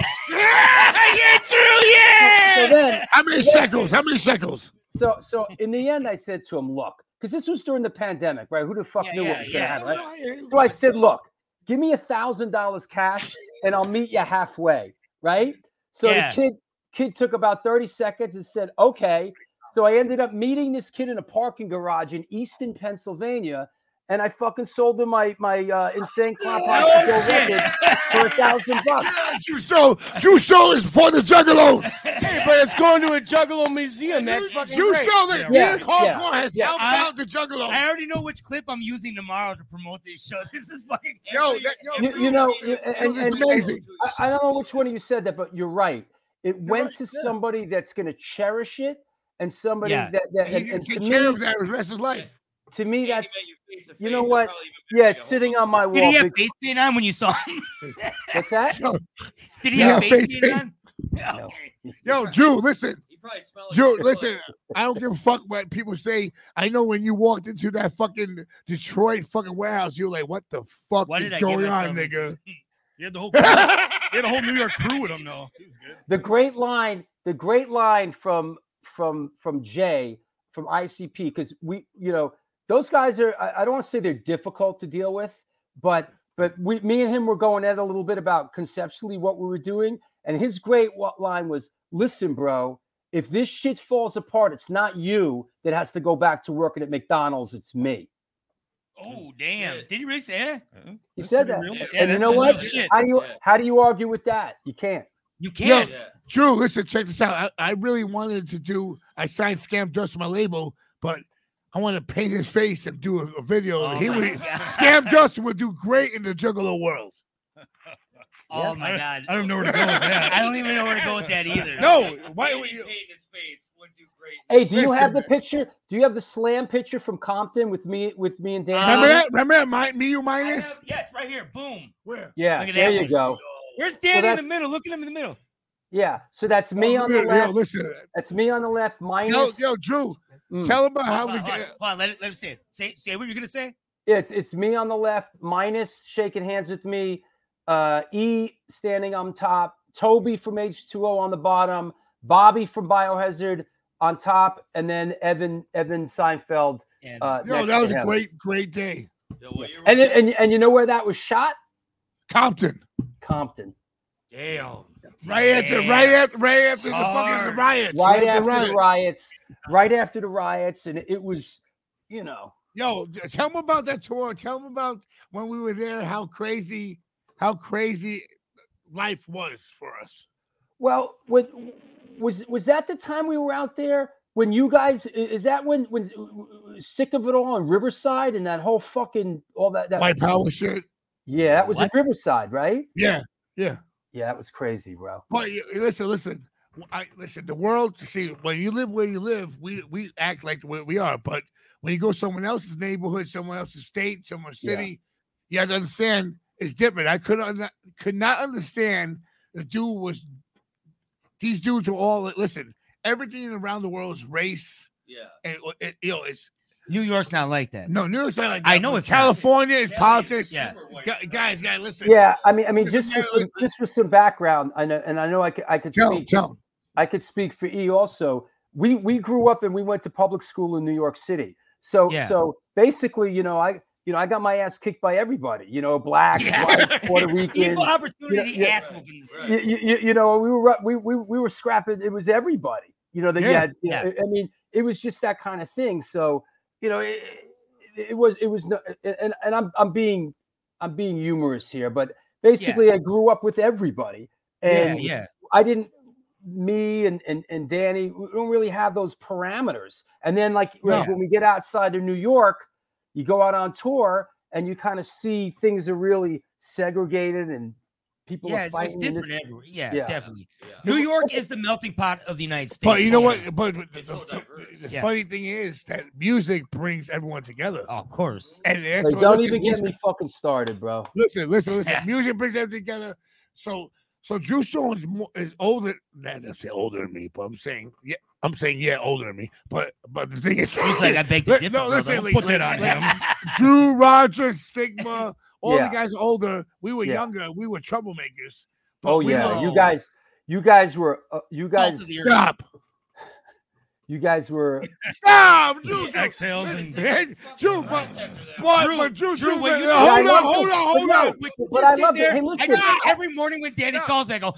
Yeah, true, yeah. So then, How many shekels? How many shekels? so so in the end, I said to him, look, because this was during the pandemic, right? Who the fuck Yeah, knew yeah, what was gonna yeah. happen, right? So I said, look, give me a thousand dollars cash, and I'll meet you halfway, right? So Yeah. the kid kid took about thirty seconds and said, okay. So I ended up meeting this kid in a parking garage in Easton, Pennsylvania, and I fucking sold him my my uh, Insane Clown Posse Oh, Gold shit. record for a thousand bucks. Yeah, True soul. True soul is for the juggalos. Hey, but it's going to a Juggalo museum. That's fucking You great. sold it. Yeah, New York hardcore yeah, has yeah. helped I- out the juggalos. I already know which clip I'm using tomorrow to promote this show. This is fucking. Yo, that, yo, You, you know, dude, and, it's and- and- amazing. I, I don't know which one of you said that, but you're right. It went right, to yeah. somebody that's going to cherish it, and somebody Yeah. that, that He and, can and to take me, care of that the rest of his life. to me, Danny that's met you face to you know face, what? it'd probably even yeah, make a whole sitting lot on my Did wall. he have big- face paint on when you saw him? What's that? Yo, Did he Yeah, have face face paint paint. on? Yeah, No. okay. yo, Drew, listen. He probably smelled like Drew, a- listen. I don't give a fuck what people say. I know when you walked into that fucking Detroit fucking warehouse, you're like, what the fuck What is did I give going on, myself nigga? He had the whole. He had a whole New York crew with him, though. He was good. The great line, the great line from from from Jay from I C P, because we, you know, those guys are. I, I don't want to say they're difficult to deal with, but but we, me and him were going at it a little bit about conceptually what we were doing, and his great wa- line was, "Listen, bro, if this shit falls apart, it's not you that has to go back to working at McDonald's. It's me." Oh damn! Shit. Did he really say that? He said that, real. Yeah, and you that's know some what? real shit. How do you Yeah. how do you argue with that? You can't. You can't. Yeah. Drew, listen, check this out. I, I really wanted to do, I signed Scam Dust to my label, but I want to paint his face and do a, a video. Oh he my would, God. Scam Dust would do great in the Juggalo world. Oh my God! I don't know where to go with that. I don't even know where to go with that either. No, why would Danny you? paint his face would do great. Hey, do you Listen. have the picture? Do you have the slam picture from Compton with me with me and Dan? Remember that? Remember that? My, me, you, I minus? have- yes, right here. Boom. Where? Yeah, Look at there that you one. go. Where's Danny in the that's- middle? Look at him in the middle. Yeah, so that's me Oh, on the yo, left. listen. That's me on the left. Yo, Minus. yo, Drew, Mm. tell him about how Hold we on, hold on, get. hold on, let, it, let him say it. Say, say what you're going to say. Yeah, it's it's me on the left. Minus shaking hands with me. Uh, E standing on top. Toby from H two O on the bottom. Bobby from Biohazard on top, and then Evan Evan Seinfeld. And, Uh, Yo, next that was to a him. great, great day. Yo, what year was And, that? and and you know where that was shot? Compton. Compton. damn. Right after, Damn. right after, right after the fucking Hard. the riots. Right the after riot. the riots. Right after the riots, and it was, you know. Yo, tell them about that tour. Tell them about when we were there. How crazy, how crazy life was for us. Well, what was was that the time we were out there when you guys? Is that when when Sick of It All in Riverside and that whole fucking all that? that White power shit. Yeah, that was What? in Riverside, right? Yeah, yeah. Yeah, that was crazy, bro. But you- listen, listen. I listen. The world. See, when you live where you live, we we act like where we are. But when you go someone else's neighborhood, someone else's state, someone's Yeah. city, you have to understand it's different. I could un- could not understand the dude was. These dudes are all listen. Everything around the world is race, Yeah. and it, you know it's New York's not like that. no New York's not like that. I know but it's not. California is Cali is politics. Yeah. super white Gu- supremacy. guys, guys, listen. Yeah, I mean, I mean, Listen, just for yeah, some, listen. just for some background, I know, and I know I could, I could Tell speak. him, tell him. I could speak for E also. We we grew up and we went to public school in New York City. So Yeah. so basically, you know, I you know I got my ass kicked by everybody. You know, blacks, Yeah. whites, Puerto Ricans. Equal opportunity Yeah, yeah. ass whoopings. Right. You, you, you- you know, we were we, we we were scrapping. It was everybody. You know that Yeah. you had. you Yeah. know, I mean, it was just that kind of thing. So you know, it, it was it was no, and and I'm I'm being I'm being humorous here, but basically, I grew up with everybody, Yeah, and yeah. I didn't. Me and, and and Danny, we don't really have those parameters. And then, like, like No. when we get outside of New York, you go out on tour and you kind of see things are really segregated and people Yeah, are it's, fighting. it's and different this- everywhere. Yeah, Yeah. definitely. Yeah. New York is the melting pot of the United States. But you know for what? sure. But the, It's the- so the- diverse. the Yeah. funny thing is that music brings everyone together. Oh, of course. And that's Like, what- don't listen, even get listen, me fucking started, bro. Listen, listen, listen. Yeah. Music brings everything together. So, so Drew Stone is more is older. Nah, that's say older than me, but I'm saying yeah, I'm saying yeah, older than me. But but the thing is, Looks like I beg to Li- differ, no, brother. listen, Don't like- put that like- on like him. Drew, Rogers, Stigma, all Yeah. the guys are older. We were Yeah. younger. We were troublemakers. But Oh we yeah, were- you guys, you guys were, uh, you Salt guys, of the earth. stop, you guys were. stop, Drew. Just exhales and Drew, but, but, Drew, but Drew, Drew, Drew, when man, you- hold Yeah, I on, love hold it. on, hold But on. no, But, But you I sit love it. there, Hey, I listen. go, every morning when Danny No. calls me, I go,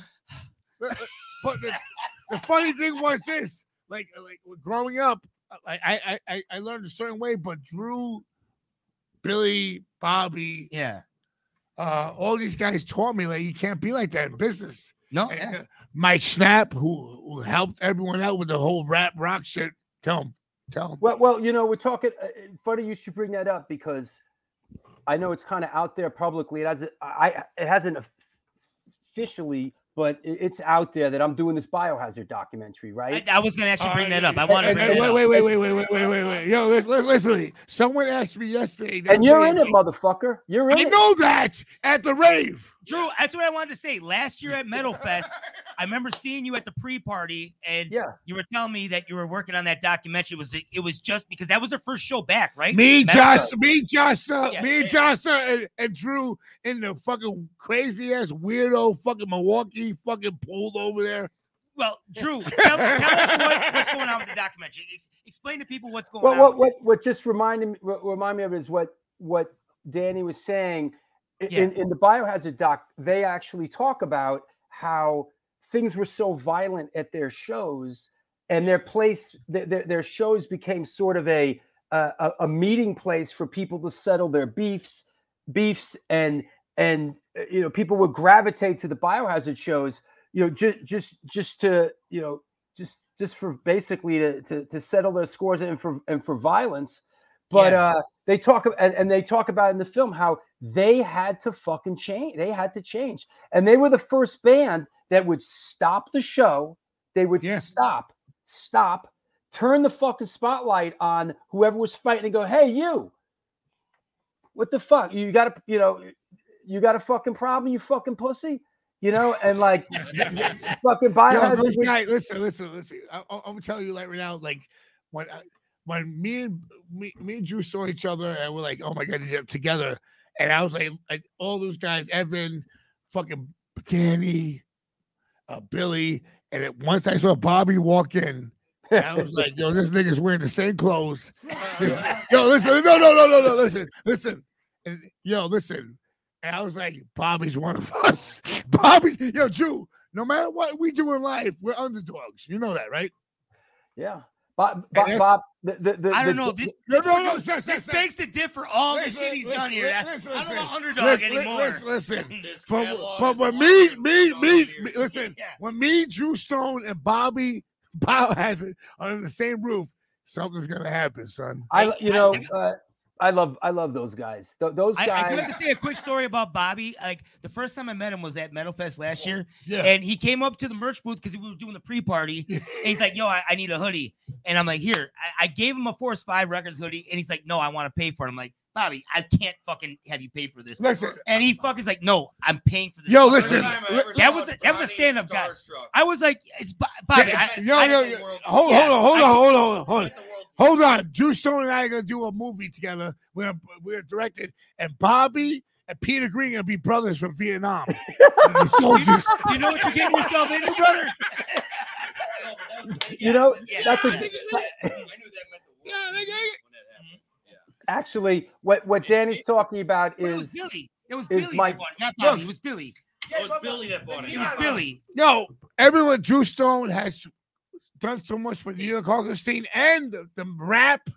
But the, the funny thing was this: like, like growing up, I, I, I, I learned a certain way. But Drew, Billy, Bobby, yeah. uh, all these guys taught me like you can't be like that in business. No, And, yeah. uh, Mike Snap, who, who helped everyone out with the whole rap rock shit. Tell him, tell him. Well, well, you know, we're talking. Uh, uh, funny you should bring that up because I know it's kind of out there publicly. It hasn't. I. It hasn't officially, but it- it's out there that I'm doing this biohazard documentary, I, right? I was going to actually Uh, bring that up. I and- want to and- bring and that wait, up. wait, wait, wait, wait, wait, wait, wait, wait. Yo, listen, listen. Someone asked me yesterday. the And other you're day, in it, motherfucker. You're in I it. know that at the rave. Drew, that's what I wanted to say. Last year at Metal Fest, I remember seeing you at the pre-party, and Yeah. you were telling me that you were working on that documentary. It was it was just because that was their first show back, right? Me, Metal Josh, Fest. me, Josh, uh, Yeah. me, and Josh, uh, and, and Drew in the fucking crazy ass weirdo fucking Milwaukee fucking pool over there. Well, Drew, tell, tell us what, what's going on with the documentary. Ex- explain to people what's going Well, on. what what what just reminded me what remind me of is what what Danny was saying I- Yeah. in, in the biohazard doc. They actually talk about how things were so violent at their shows, and their place their, their, their shows became sort of a, a a meeting place for people to settle their beefs beefs and and uh, you know people would gravitate to the biohazard shows, you know, just just just to you know just just for basically to to, to settle their scores and for and for violence. But Yeah. uh, they talk and, and they talk about in the film how they had to fucking change. They had to change. And they were the first band that would stop the show. They would Yeah. stop, stop, turn the fucking spotlight on whoever was fighting and go, hey, you, what the fuck? You got a, you know, you got a fucking problem, you fucking pussy? You know, and like fucking Yo, Biohazard. those was- guys, listen, listen, listen. I, I, I'm gonna tell you like right now, like when I, when me and me, me and Drew saw each other and we're like, oh my god, they're together, and I was like, like all those guys, Evan, fucking Danny, uh, Billy, and it, once I saw Bobby walk in, I was like, yo, this nigga's wearing the same clothes. This- yo, listen, no, no, no, no, no, listen, listen, and, yo, listen. And I was like, Bobby's one of us. Bobby, yo, Drew, no matter what we do in life, we're underdogs. You know that, right? Yeah. Bob, And Bob, that's- Bob the, the, the, I don't the- know. This No, no, no, this stop, stop, begs to differ all the Listen, shit he's listen, done here. listen, I listen, don't know listen. underdog Listen, anymore. Listen, listen. This But, catalog but is when longer me, than me, Underdog me, here. me, listen, Yeah. when me, Drew Stone, and Bobby Biohazard are under the same roof, something's gonna happen, son. I, you know, uh, I love, I love those guys. Th- those I, guys. I do have to say a quick story about Bobby. Like the first time I met him was at Metal Fest last year, Yeah. and he came up to the merch booth because we were doing the pre-party. And he's like, "Yo, I, I need a hoodie," and I'm like, "Here." I, I gave him a Force Five Records hoodie, and he's like, "No, I want to pay for it." I'm like, "Bobby, I can't fucking have you pay for this." Listen, And he fucking like, "No, I'm paying for this." Yo, fucking listen, hoodie." Time I ever that saw was a, that was a Donnie stand-up guy. starstruck. I was like, "It's Bo- Bobby." Yeah, I, yo, I, yo, the yo, world- hold, yeah, hold on, hold I- on, hold on, hold on. Let the world- Hold on, Drew Stone and I are gonna do a movie together. We're we're directed, and Bobby and Peter Green are gonna be brothers from Vietnam. The soldiers. Do you know what you're getting yourself into, brother? No, but that was- You know, yeah, that's a- I knew that- I knew that meant the world when that happened. Yeah. Actually, what what Danny's talking about But it was is Billy. It was is Billy. my- that bought it, not Bobby. It was Billy. It was Billy that bought it. It was Billy. Yo, everyone, Drew Stone has done so much for the New York hardcore scene and the, the rap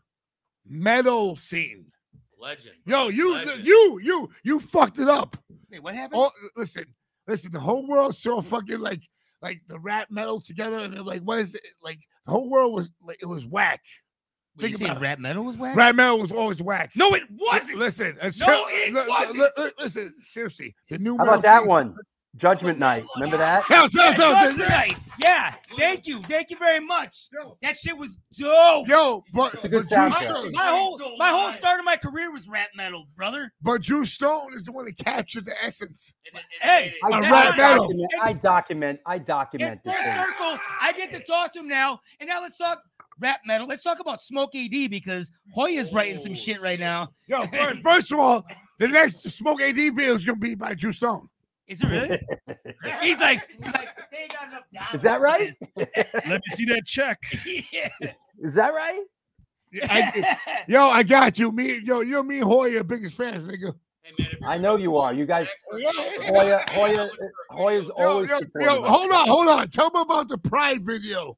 metal scene. Legend. Yo, you, Legend. you, you, you fucked it up. Wait, what happened? Oh, listen, listen. The whole world saw fucking like, like the rap metal together, and they're like, "What is it?" Like the whole world was like, it was whack. Wait, you think saying about it. rap metal was whack? Rap metal was always whack. No, it wasn't. Listen, and No, ser- it li- li- wasn't. li- li- listen, seriously, the new how metal about that scene- one? Judgment Night. Remember that? Tell, tell, Yeah, tell, Judgment tell- Night. Yeah, thank you, thank you very much. Yo, That shit was dope. yo, but, It's a but good Drew soundtrack. Stone, My whole my whole start of my career was rap metal, brother. but Drew Stone is the one that captured the essence. It- it- it Hey, made it- I, A That's rap right. metal. document, I document. I In document full this. thing. circle, I get to talk to him now, and now let's talk rap metal. Let's talk about Smoke A D because Hoya's writing some shit right now. Yo, first, first of all, the next Smoke A D video is gonna be by Drew Stone. Is it really? he's like, he's like, they ain't got enough dollars Is that for right? Let me see that check. this." Yeah. Is that right? Yeah, I- yo, I got you. Me, yo, you and me and Hoya are biggest fans, nigga. Hey, man, if you're I know you are. You guys, Hoya, Hoya, Hoya, Hoya's Yo, always yo, supportive yo, of hold us. on, hold on. Tell me about the Pride video.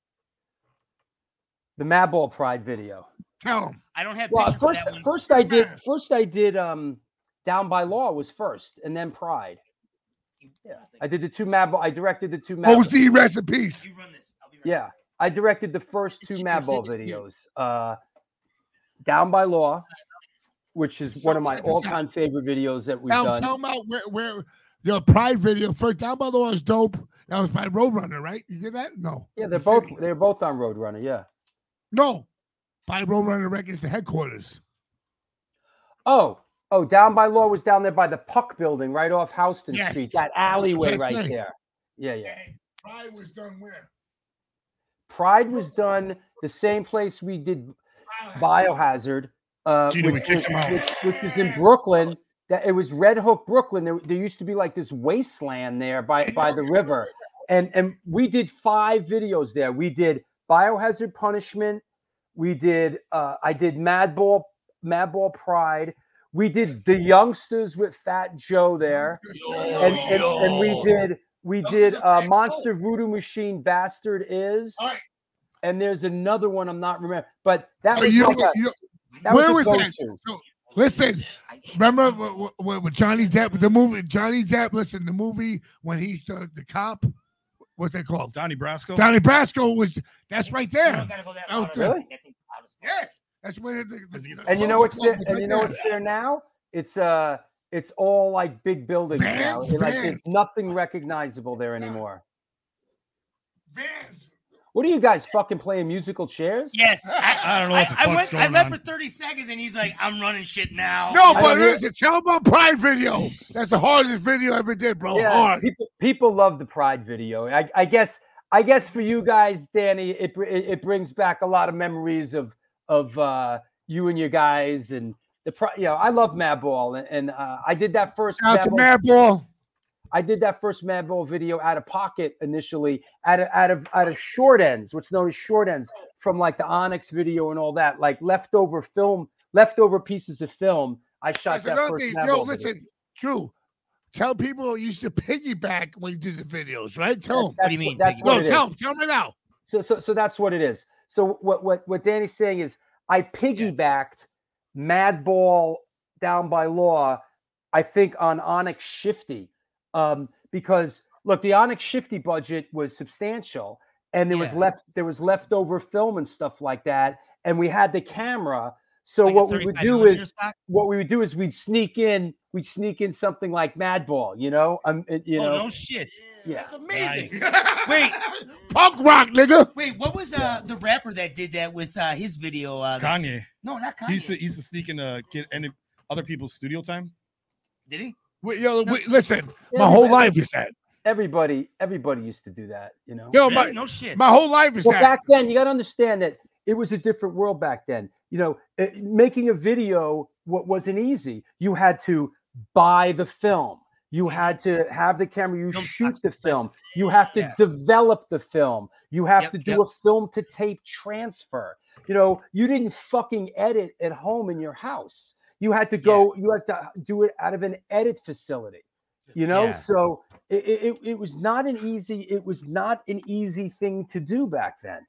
The Madball Pride video. Tell him. I don't have Well, picture for first, that one. first I did, first I did, um, Down by Law was first, and then Pride. Yeah, I did the two Madball. I directed the two Madball. O Z, rest in peace. You run this. I'll be right Yeah, I directed the first two Madball videos. Uh, Down by Law, which is one of my all-time favorite videos that we've Tell, done. tell him out where, where your Pride video first. Down by the Law is dope. That was by Roadrunner, right? You did that? No. Yeah, they're The both city. they're both on Roadrunner. Yeah. No. By Roadrunner Records, the headquarters. Oh, oh, Down by Law was down there by the Puck Building, right off Houston Yes. Street. That alleyway Yes, right right. there. Yeah, yeah. Hey, Pride was done where? Pride was done the same place we did Biohazard, uh, Gino, we which, kicked was, him out. which, which was in Brooklyn. That it was Red Hook, Brooklyn. There, there used to be like this wasteland there by, by the river, and and we did five videos there. We did Biohazard Punishment. We did. Uh, I did Madball, Madball Pride. We did The Youngsters with Fat Joe there, and and, and we did we did uh, Monster Voodoo Machine. Bastard is. All right. And there's another one I'm not remember, but that Oh, was you- like a, you- that where was, was a that? go-to. So, listen, remember with, with, with Johnny Depp, the movie, Johnny Depp, listen, the movie when he's the, the cop, what's that called? Donnie Brasco. Donnie Brasco was, that's right You there. don't gotta go that That was loud. good. Really? That thing loud as fuck. Yes. That's where the, the, the And you know what's Tulsa there? Club was And right you know there. what's there now? It's uh it's all like big buildings now. Vans, Like Vans. there's nothing recognizable there anymore. Vans. What are you guys fucking playing musical chairs? Yes, I, I don't know what the I, I fuck's went, I going left on. for thirty seconds, and he's like, "I'm running shit now." No, I but don't hear- listen, tell him about Pride video. That's the hardest video I ever did, bro. Yeah, Hard. people people love the Pride video. I, I guess I guess for you guys, Danny, it, br- it it brings back a lot of memories of of uh, you and your guys and the Pride. You know, I love Madball, and, and uh, I did that first. Shout out to Madball- Madball. I did that first Madball video out of pocket initially, out of out of out of short ends, what's known as short ends, from like the Onyx video and all that, like leftover film, leftover pieces of film. I shot That's that another first thing. Madball Yo, video. listen, Drew. Tell people you used to piggyback when you do the videos, right? Tell them. That's do you mean, That's piggyback? what No, it is. tell them. Tell them right now. So, so, so that's what it is. So, what, what, what Danny's saying is, I piggybacked Madball Down by Law, I think, on Onyx Shifty, um, because look, the Onyx Shifty budget was substantial, and there was Yeah. left there was leftover film and stuff like that, and we had the camera. So Like a what we would thirty-five do millimeter is stock? what we would do is we'd sneak in we'd sneak in something like Madball, you know, um, it- you oh know, no shit! yeah. That's amazing. Nice. Wait, Punk rock, nigga. wait, what was uh the rapper that did that with uh his video? Uh, Kanye. no, not He Kanye. used to, he used to sneak in uh, get any other people's studio time. Did he? Wait, yo, No. wait, listen, Yeah, my whole everybody- life is that. Everybody, everybody used to do that, you know. Yo, Really? my, no shit. my whole life is Well, that. back then, you got to understand that it was a different world back then. You know, uh, making a video wa- wasn't easy. You had to buy the film. You had to have the camera. You Film shoot stock's the expensive. film. You have to Yeah. develop the film. You have Yep, to do yep. a film to tape transfer. You know, you didn't fucking edit at home in your house. You had to go. You had to do it out of an edit facility. You know, Yeah. so it, it it was not an easy. It was not an easy thing to do back then.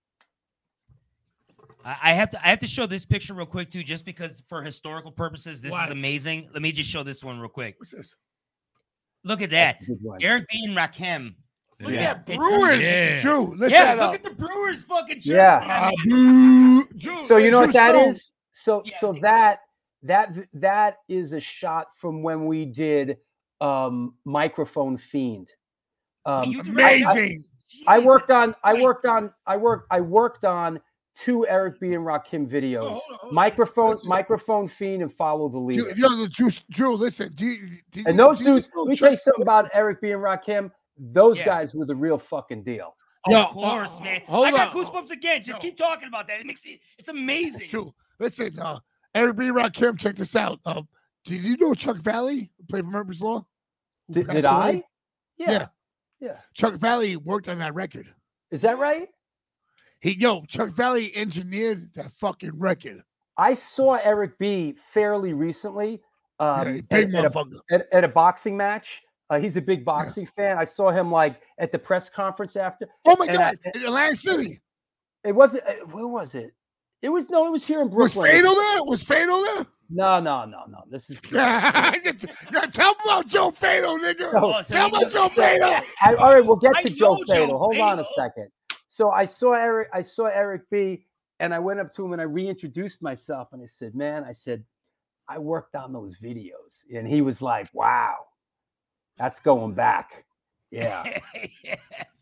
I I have to I have to show this picture real quick too, just because for historical purposes, this What? is amazing. Let me just show this one real quick. What's this? Look at that. That's a good one. Eric B. and Rakim. Look Yeah. at that It- Brewers. Yeah. Drew, listen Yeah, up. look at the Brewers fucking shirt. Yeah. Uh, boo. Drew, So you know Drew what that Stone. is? So Yeah. so that that that is a shot from when we did um Microphone Fiend. Um, You directed- Amazing. I worked Jesus on I Christ. worked on I worked I worked on two Eric B and Rakim videos. Oh, hold on, hold on. Microphone Listen. Microphone Fiend and Follow the Drew, Leader. yo, Drew, Drew, listen. Do you, do And you- those do you dudes, know let me tell you Chuck- something about Eric B and Rakim. Those Yeah. guys were the real fucking deal. Of Yo, course, uh, man. hold I got on. goosebumps again. Just Yo. keep talking about that. It makes me. It's amazing. Drew, listen. Uh, Eric B. Rakim, check this out. Um, did you know Chuck Valley played for Murphy's Law? Who Did, passed did away? I? Yeah. Yeah. Yeah. Chuck Valley worked on that record. Is that right? He, yo, Chuck Valley engineered that fucking record. I saw Eric B fairly recently. Um, Yeah, big at, at, a, motherfucker. at, at a boxing match. Uh, he's a big boxing fan. I saw him like at the press conference after. Oh my And God! I- in Atlantic City. It wasn't. uh, Where was it? It was no. It was here in Was Brooklyn. Fatal there? Was Fatal there? No, no, no, no. This is. Yeah, tell me about Joe Fatal, nigga. No. Oh, so Tell he me about knows- Joe Fatal. I, all right, we'll get I to Joe know Joe Fatal. Hold on a Fatal. second. So I saw Eric. I saw Eric B. And I went up to him and I reintroduced myself and I said, "Man, I said, I worked on those videos." And he was like, "Wow, that's going back." Yeah. yeah.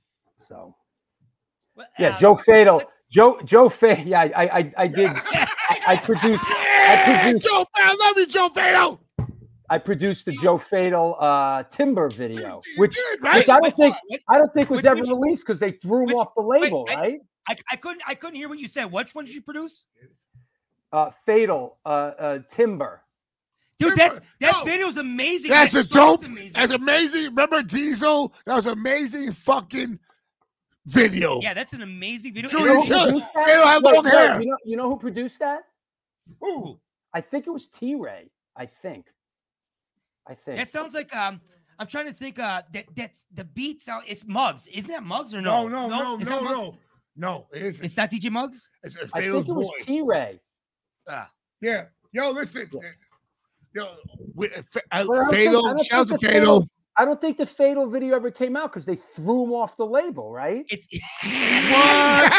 So Well, yeah, uh, Joe Fatal. Joe Joe Fatal. Yeah, I I I did. I, I produced. I Yeah, produced. Joe Fatal. I love you, Joe Fatal. I produced the Joe Fatal uh, Timber video, You which, did, right? which I don't Wait, think what? I don't think was Which- ever which- released because they threw him which- off the wait, label, I- right? I, I couldn't. I couldn't hear what you said. Which one did you produce, Uh, Fatal uh, uh, Timber. dude? Timber, That that no. video's amazing. That's that a dope. song's amazing. That's amazing. Remember Diesel? That was amazing fucking video. Yeah, that's an amazing video. Dude, You know you who kill it. produced that? Fatal had Wait, long wait, hair. You know, you know who produced that? Ooh. I think it was T Ray. I think. I think. That sounds like um. I'm trying to think. Uh, that that's the beat sound. It's Muggs, isn't that Muggs or No, no? no, no, Is no, that Muggs? no. No, it isn't. It's not D J Muggs. It's a I Fatal's think it was boy. T Ray. Ah, Yeah. Yo, listen. Yo, we, uh, Fa- uh, But I don't think- I Fatal. don't Shout out to think the Fatal. I don't think the Fatal video ever came out because they threw him off the label, right? it's What?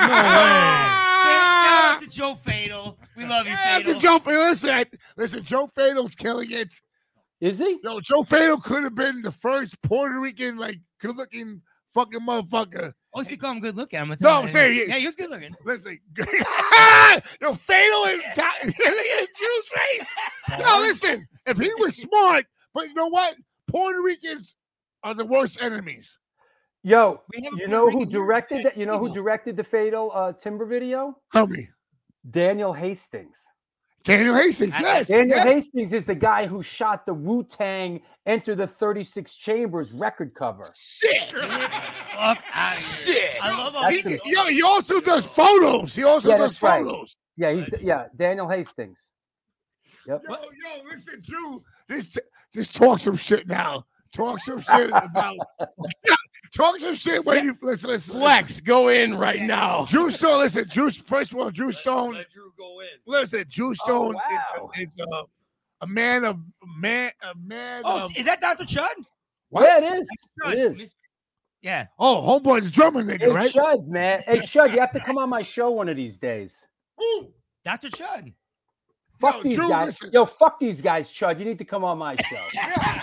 Shout out to Joe Fatal. We love you, Yeah, Fatal. to Joe Fatal. Listen, listen, Joe Fatal's killing it. Is he? Yo, Joe Fatal could have been the first Puerto Rican, like, good-looking fucking motherfucker. Oh, so you call him good looking? I'm gonna No, tell I'm you. saying, yeah, he was good looking. Listen, yo, Fatal and Drew's face. No, listen, if he was smart, but you know what? Puerto Ricans are the worst enemies. Yo, We have a you Puerto know who Rican here. directed that? You know who People. directed the Fatal uh, Timber video? Tell me. Daniel Hastings. Daniel Hastings, yes. Daniel yes. Hastings is the guy who shot the Wu-Tang Enter the thirty-six Chambers record cover. Shit. Fuck out of here. Shit. I love all That's He, the- yo, he also does photos. He also Yeah, does that's right. photos. Yeah, he's yeah, Daniel Hastings. Yep. Yo, yo, listen, Drew. This just talk some shit now. Talk some shit about. Talk some shit when you listen. Listen, Flex, go in right now. Drew Stone. Listen, Drew. First of all, Drew Stone. Let Drew go in. Listen, Drew Stone wow. is, is uh, a man of man, a man Oh, of. is that Doctor Chud? What? Yeah, it is. Chud. It is. Miss- Yeah. Oh, homeboy, the drummer nigga, Hey, right? Shud, man. Hey, Shud, you have to come on my show one of these days. Ooh. Doctor Chud. Fuck Yo, these Drew, guys. listen. Yo, fuck these guys, Chud. You need to come on my show.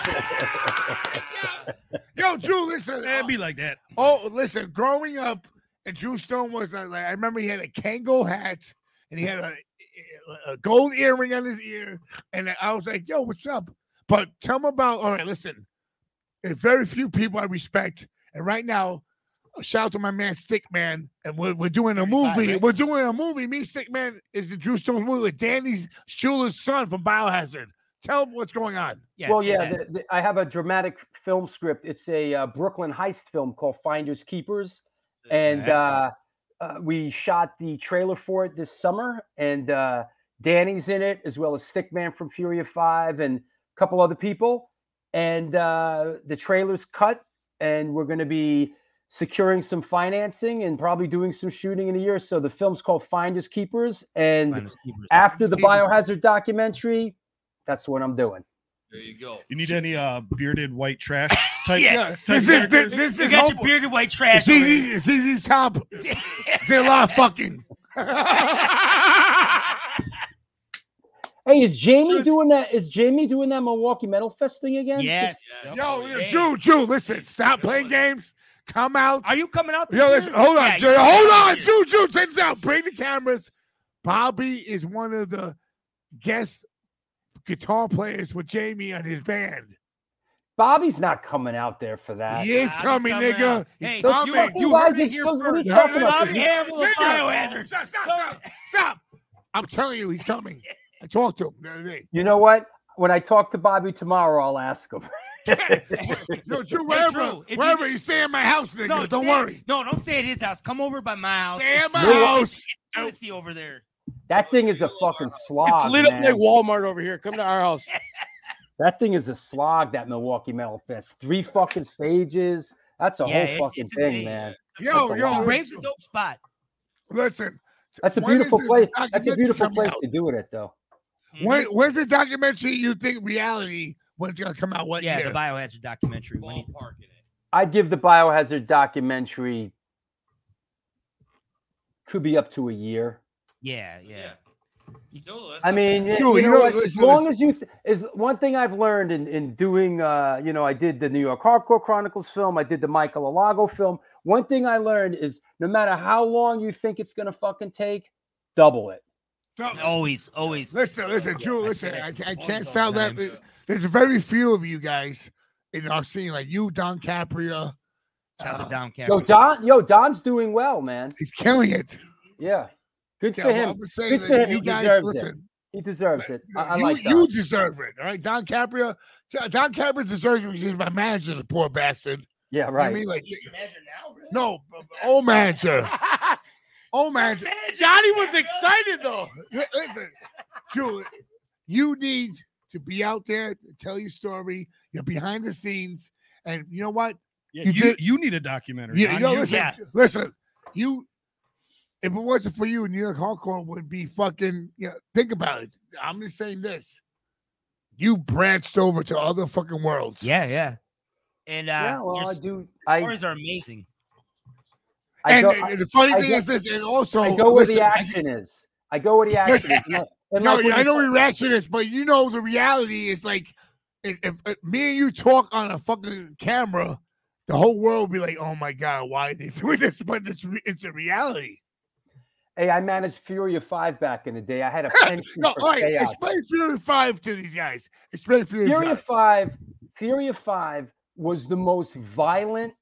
Yo, Drew, listen. It'd be like that. Oh, listen. Growing up, and Drew Stone was uh, like, I remember he had a Kango hat and he had a, a gold earring on his ear, and I was like, "Yo, what's up?" But tell me about. All right, listen. There's very few people I respect, and right now, a shout out to my man Stickman, and we're we're doing a movie. right? We're doing a movie. Me, Stickman, is the Drew Stone movie with Danny Schuler's son from Biohazard. Tell them what's going on. Yeah, well, say yeah, that. the, the, I have a dramatic film script. It's a uh, Brooklyn heist film called Finders Keepers, and Okay. uh, uh, we shot the trailer for it this summer. And uh, Danny's in it, as well as Stickman from Fury of Five, and a couple other people. And uh, the trailer's cut, and we're going to be securing some financing and probably doing some shooting in a year. So the film's called Finders Keepers, and Finders Keepers. after the Keepers. Biohazard documentary, that's what I'm doing. There you go. You need any uh bearded white trash type? Yeah. type This is characters? this, this You is got your homeboy. bearded white trash. It's over easy. It's easy. Top. here. Did a lot of fucking. Hey, is Jamie doing that? Is Jamie doing that Milwaukee Metal Fest thing again? Yes. Yeah. Yo, Yeah. Drew, Drew, listen. Stop playing games. Come out. Are you coming out? This Yo, year? listen. Hold on. Yeah, Drew, you're hold coming on. out this year. Drew, Drew, check this out. Bring the cameras. Bobby is one of the guest guitar players with Jamie on his band. Bobby's not coming out there for that. He is Bobby's coming, coming nigga. out. He's Hey, Those coming. fucking You guys heard it are- here those- what are you first. talking about? Bobby Hamill of Nigga. Biohazard. Stop, stop, stop, stop. I'm telling you, he's coming. I talked to him the other day. You know what? When I talk to Bobby tomorrow, I'll ask him. Yo, Drew, wherever, Drew, if you wherever get- you stay in my house, nigga, No, don't stay- worry. No, don't stay at his house. Come over by my house. Stay at my No. house. I want to see over there. That thing is a fucking slog. It's lit up man. like Walmart over here. Come to our house. That thing is a slog. That Milwaukee Metal Fest. Three fucking stages. That's a Yeah, whole it's- fucking it's thing, insane. man. Yo, That's a yo, lot. Braves a dope spot. listen. That's a when is beautiful the place. That's a documentary beautiful coming place out? to do it at, though. When, when's the documentary you think reality when it's gonna come out? What Yeah, year? the Biohazard documentary. When he- Ballpark in it. I'd give the Biohazard documentary could be up to a year. yeah, yeah. Still, that's I not mean, bad. you, Sure, you you know know, what? As listen, long listen. as you th- is one thing I've learned in in doing, uh, you know, I did the New York Hardcore Chronicles film, I did the Michael Alago film. One thing I learned is no matter how long you think it's gonna fucking take, double it. So- Always, always. listen, listen, Drew, I listen. said I, it I all can't the sound that. time. There's very few of you guys in our scene, like you, Don Capria. Shout out Uh, to Dom Yo, Cameron. Don, yo, Don's doing well, man. he's killing it. Yeah, good Yeah, for well, him. I'm just saying Good that for him. you He guys deserves listen. it. He deserves it. I, I you, like you Don. deserve it, all right? Don Capria, Don Capria deserves it because he's my manager, the poor bastard. Yeah, You know what right. I mean, like, Imagine now, really? no, b- b- old manager, old manager. Johnny was excited though. Li- Listen, Drew, you need to be out there, tell your story. You're behind the scenes, and you know what? Yeah, You you, did- you need a documentary. You, on you know, you. listen, Yeah. listen, you. If it wasn't for you, New York Hardcore would be fucking. You know, think about it. I'm just saying this. You branched over to other fucking worlds. Yeah, yeah. And uh, Yeah, well, your I s- do. I, stories are amazing. I And go, the, I, the funny I thing go- is this, and also I go where listen, the I- action is. I go where the action is. And like- and No, like when I you know said- your reaction is, but you know the reality is like if, if, if me and you talk on a fucking camera, the whole world will be like, "Oh my god, why are they doing this?" But it's it's a reality. Hey, I managed Fury of Five back in the day. I had a penchant no, for all right, chaos. explain Fury of Five to these guys. Explain Fury, Fury of of Five. Fury of Five was the most violent,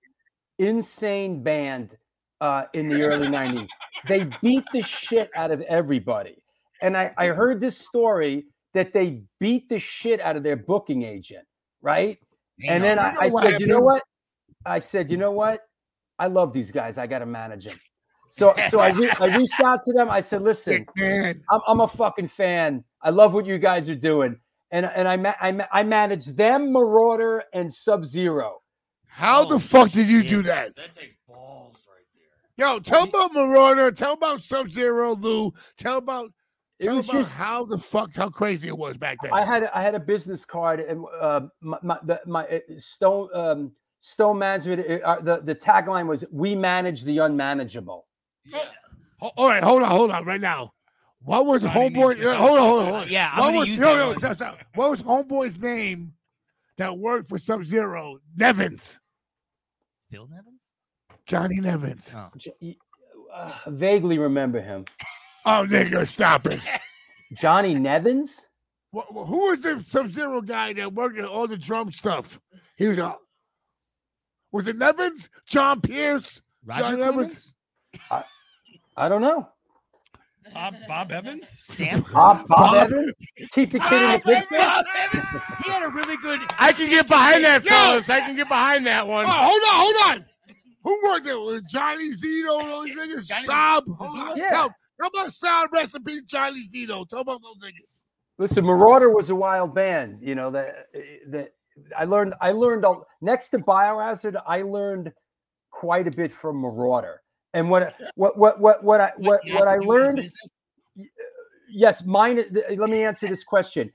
insane band uh, in the early nineties. They beat the shit out of everybody. And I, I heard this story that they beat the shit out of their booking agent, right? Damn. And then You I, know I what said, you know happened? what? I said, you know what? I love these guys. I got to manage them. So, so I, re- I reached out to them. I said, listen, Sick, man. I'm, I'm a fucking fan. I love what you guys are doing. And, and I, ma- I, ma- I managed them, Marauder, and Sub-Zero. How Oh, the fuck did you shit. do that? That takes balls right there. Yo, tell about Marauder. Tell about Sub-Zero, Lou. Tell about It tell was about just- how the fuck how crazy it was back then. I had a, I had a business card, and uh, my, my, the, my uh, Stone um, Stone Management. Uh, the the tagline was "We manage the unmanageable." Yeah. Ho- All right, hold on, hold on, right now. What was Ronnie Homeboy? needs to- uh, Hold on, hold on, hold on. Yeah, I'm what gonna was, use no, that no, one. stop, stop. What was Homeboy's name that worked for Sub-Zero? Nevins, Phil Nevins? Johnny Nevins. Oh. J- Uh, vaguely remember him. Oh, nigga, stop it. Johnny Nevins. Wh- wh- Who was the Sub-Zero guy that worked at all the drum stuff? He was a. Was it Nevins? John Pierce? Roger John Clemens? Evans? I don't know. Bob, Bob Evans? Sam? Bob, Bob, Bob- Evans. Keep the kid in the picture. Bob Evans? He had a really good. I can get behind that, Yo! fellas. I can get behind that Oh, one. hold on, hold on. Who worked there? Was Johnny Zito? Those niggas? Johnny- Saab? Hold on. Yeah. Tell, tell about Saab recipe, Johnny Zito. Tell about those niggas. Listen, Marauder was a wild band. You know that that I learned. I learned a- next to Biohazard. I learned quite a bit from Marauder. And what what what what what I what you what I have to do in the learned. business? Yes, mine. Let me answer this question.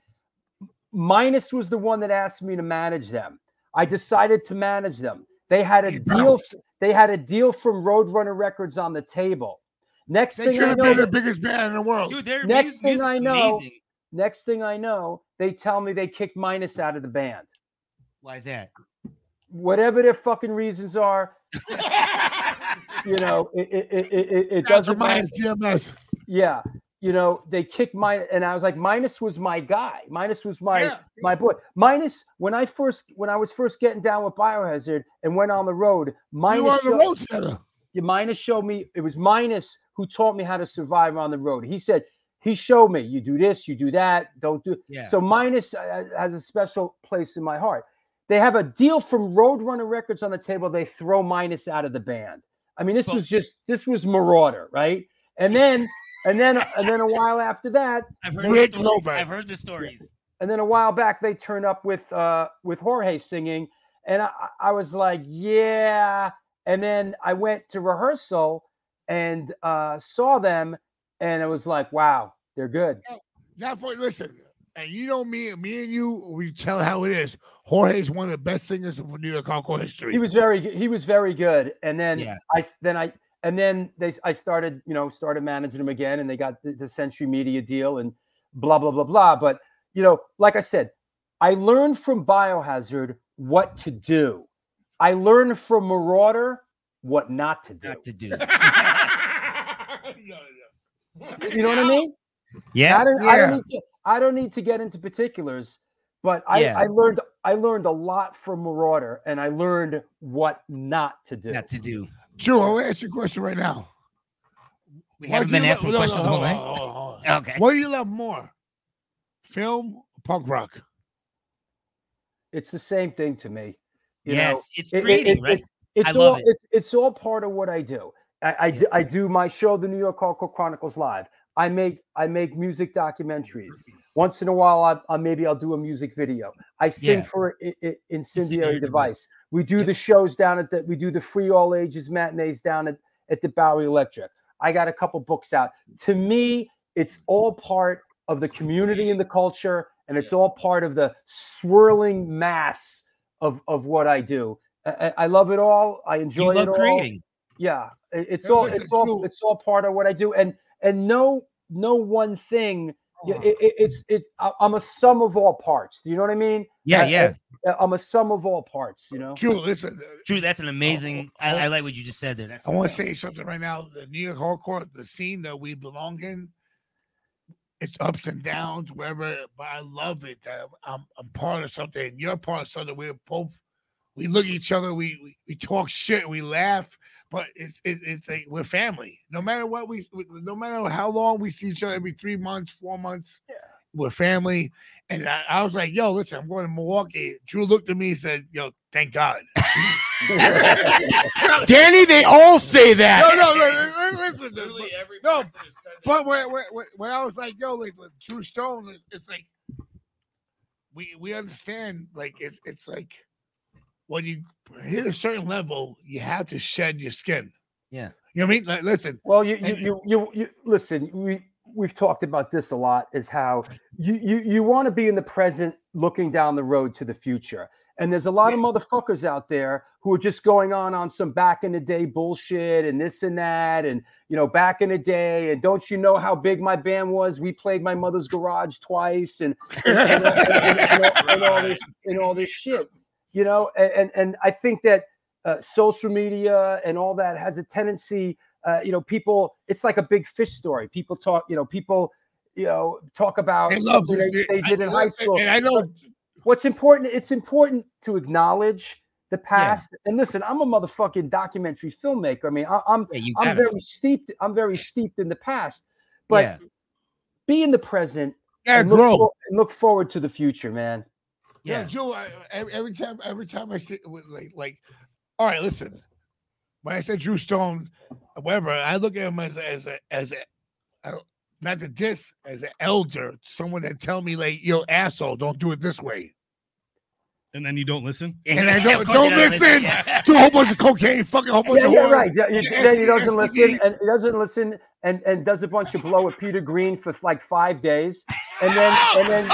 Minus was the one that asked me to manage them. I decided to manage them. They had a He deal. bounced. They had a deal from Roadrunner Records on the table. Next They thing could I have know, been the biggest band in the world. Dude, their Next music, thing music's I know- amazing. next thing I know, they tell me they kicked Minus out of the band. Why is that? Whatever their fucking reasons are, you know, it it it, it, it That's doesn't matter. minus G M S. Yeah, you know, they kicked my and I was like, Minus was my guy. Minus was my Yeah. my boy. Minus when I first when I was first getting down with Biohazard and went on the road. Minus We were on the showed- road together. Yeah, Minus showed me. It was Minus who taught me how to survive on the road. He said he showed me you do this, you do that, don't do. Yeah. So Minus uh, has a special place in my heart. They have a deal from Roadrunner Records on the table. They throw Minus out of the band. I mean, this But- was just this was Marauder, right? And then and then and then a while after that, I've heard Rick the stories. Lopez. I've heard the stories. and then a while back they turn up with uh with Jorge singing, and I, I was like, yeah. And then I went to rehearsal and uh saw them, and it was like, wow, they're good. Not for listen, and you know me, me and you, we tell how it is. Jorge's one of the best singers of New York hardcore history. He was very good. He was very good. And then Yeah. I then I and then they I started, you know, started managing them again, and they got the, the Century Media deal and blah blah blah blah. But you know, like I said, I learned from Biohazard what to do. I learned from Marauder what not to do. Not to do. You know what I mean? Yeah. I don't, I Yeah. don't need to I don't need to get into particulars, but I, Yeah. I learned I learned a lot from Marauder, and I learned what not to do. Not to do. Drew, I'll ask you a question right now. We What haven't do been you asked lo- one no, question no, the whole hold on, night. hold on, hold on. Okay. What do you love more? Film or punk rock? It's the same thing to me. You know, Yes, it's it- it- creating, it- right? It's, it's I love all it. It's, it's all part of what I do. I I, do I do my show, the New York Hardcore Chronicles Live. I make I make music documentaries. Once in a while, I, I maybe I'll do a music video. I sing Yeah. for I- I- Incendiary Incendiary Device. We do Yep. the shows down at the we do the free all ages matinees down at, at the Bowery Electric. I got a couple books out. To me, it's all part of the community and the culture, and it's all part of the swirling mass of of what I do. I, I I love it all. I enjoy You love it all. creating. Yeah, it- it's Hey, all listen, it's all Drew. it's all part of what I do, and and no no one thing yeah, it, it, it's it. I- I'm a sum of all parts. Do you know what I mean? Yeah, I- yeah. I, I'm a sum of all parts. You know. Drew, listen. Drew, that's an amazing. Oh, oh, I, I like what you just said there. That's I want to say something right now. The New York hardcore, the scene that we belong in, it's ups and downs, wherever. But I love it. Uh, I'm I'm part of something. You're part of something. We're both. We look at each other. We we, we talk shit. We laugh. But it's it's, it's like we're family. No matter what we, no matter how long we see each other, every three months, four months, yeah. we're family. And I, I was like, yo, listen, I'm going to Milwaukee. Drew looked at me and said, yo, thank God. Danny, they all say that. No, no, no. Listen, Literally every no, person has said that. but when, when, when I was like, yo, like with Drew Stone, it's, it's like we we understand. Like it's it's like when you hit a certain level, you have to shed your skin. Yeah, you know what I mean. Like, listen. Well, you you, you you you listen. We we've talked about this a lot. Is how you you you want to be in the present, looking down the road to the future. And there's a lot of motherfuckers out there who are just going on on some back in the day bullshit and this and that. And, you know, back in the day. And don't you know how big my band was? We played my mother's garage twice and, and, and, and, and, and, and all this and all this shit, you know. And, and I think that uh, social media and all that has a tendency, uh, you know, people, it's like a big fish story. People talk, you know, people, you know, talk about they, love they, they did in high school. And I know. What's important, it's important to acknowledge the past. Yeah. And listen, I'm a motherfucking documentary filmmaker. I mean, I, I'm yeah, I'm very it. steeped, I'm very steeped in the past. But yeah. be in the present yeah, and, grow. Look for, and look forward to the future, man. Yeah, yeah Joe, I, every time every time I sit with like like all right, listen. When I said Drew Stone, whatever, I look at him as as a as a I don't not to diss, as an elder, someone that tell me like, yo, asshole, don't do it this way. And then you don't listen? And I don't, don't listen yeah. to a whole bunch of cocaine, fucking a whole bunch yeah, of yeah, horror. right. Yeah, you, then he doesn't listen, and he doesn't listen, and, and does a bunch of blow with Peter Green for like five days, and then and then.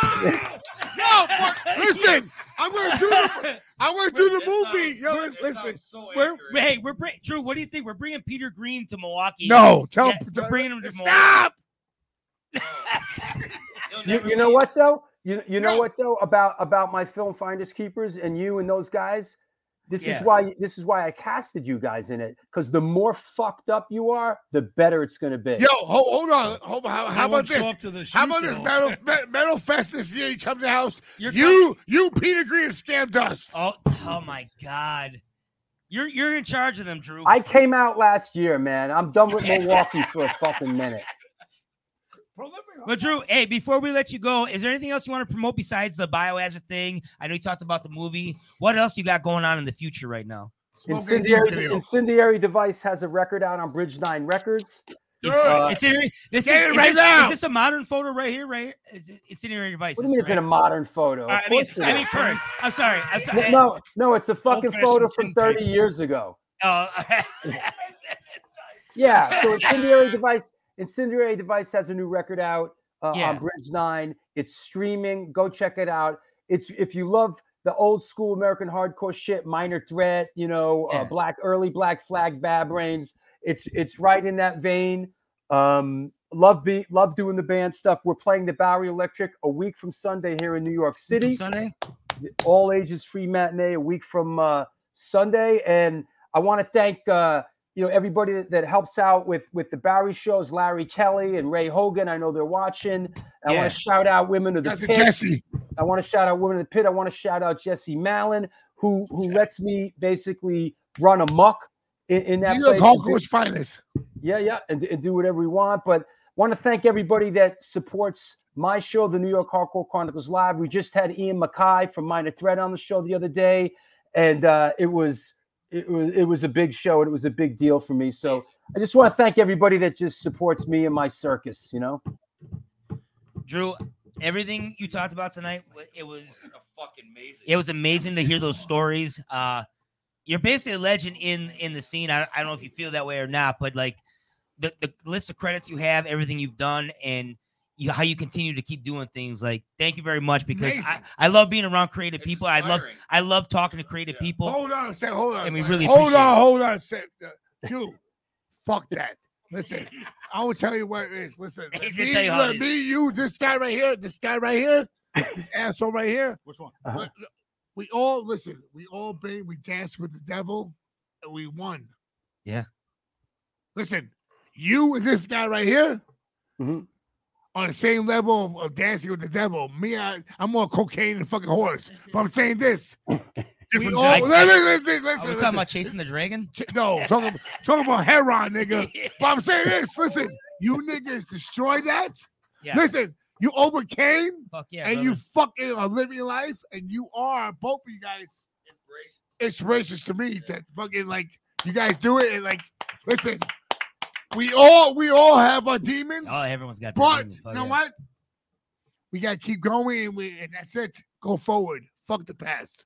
No, but listen, I'm gonna do the, I'm gonna do the movie. Yo, it listen, so we're, hey, we're bring, Drew. What do you think? We're bringing Peter Green to Milwaukee. No, tell yeah, we're bringing him to stop. Milwaukee. you, you know what though? You you know no. what though about about my film Finders Keepers and you and those guys? This yeah. is why this is why I casted you guys in it, because the more fucked up you are, the better it's going to be. Yo, hold, hold on, hold on. How, how about this? Shoot, how about though. this metal metal fest this year? You come to the house. You're you coming. you Peter Green scammed us. Oh oh my god. You're you're in charge of them, Drew. I came out last year, man. I'm done with Milwaukee for a fucking minute. But Drew, hey, before we let you go, is there anything else you want to promote besides the Biohazard thing? I know you talked about the movie. What else you got going on in the future right now? Incendiary, Incendiary Device has a record out on Bridge Nine Records. Uh, Incendiary, this is, it is, right this, now. is this a modern photo right here? Right? Is it Incendiary Device? What do you mean it's in a modern photo? Uh, I mean, I mean current. I'm sorry. I'm sorry. No, no, it's a fucking photo from thirty years ago. Oh, yeah. So Incendiary Device, Incendiary Device has a new record out. Uh, yeah. on Bridge Nine. It's streaming. Go check it out. It's if you love the old school American hardcore shit, Minor Threat, you know, yeah. uh, Black early Black Flag, Bad Brains. It's it's right in that vein. Um, love be love doing the band stuff. We're playing the Bowery Electric a week from Sunday here in New York City. Sunday, all ages free matinee a week from uh, Sunday, and I want to thank. Uh, You know, everybody that, that helps out with, with the Bowery shows, Larry Kelly and Ray Hogan. I know they're watching. I yeah. want to shout out Women of the That's Pit. Jesse. I want to shout out Women of the Pit. I want to shout out Jesse Mallon, who who lets me basically run amok in, in that New place. York Hardcore's finest. Yeah, yeah, and, and do whatever we want. But want to thank everybody that supports my show, the New York Hardcore Chronicles Live. We just had Ian Mackay from Minor Threat on the show the other day, and uh, it was. It was it was a big show and it was a big deal for me. So I just want to thank everybody that just supports me and my circus, you know. Drew, everything you talked about tonight, it was fucking amazing. It was amazing to hear those stories. Uh, you're basically a legend in in the scene. I, I don't know if you feel that way or not, but like the, the list of credits you have, everything you've done, and you, how you continue to keep doing things. Like, thank you very much, because I, I love being around creative it's people. Inspiring. I love I love talking to creative yeah. people. Hold on a second. Hold on. And we really hold on. it. Hold on a second. Uh, Drew, fuck that. Listen, I will tell you what it is. Listen, He's me, gonna tell you how look, it me, you, this guy right here, this guy right here, this asshole right here. Which one? Uh-huh. Look, look, we all listen. We all been. We danced with the devil, and we won. Yeah. Listen, you and this guy right here Mhm. on the same level of, of dancing with the devil. Me, I, I'm more cocaine than fucking horse. But I'm saying this. We all, I- listen, listen, listen, Are we listen. talking about chasing the dragon? Ch- No, talking, talking about heroin, nigga. But I'm saying this. Listen, you niggas destroyed that. Yeah. Listen, you overcame, Fuck yeah, and you brother. fucking are living life, and you are both of you guys inspirations to me. That fucking like you guys do it, and like listen, we all we all have our demons, Oh, everyone's got their but demons. you Fuck know yeah. what? We gotta keep going, and, we, and that's it. Go forward. Fuck the past.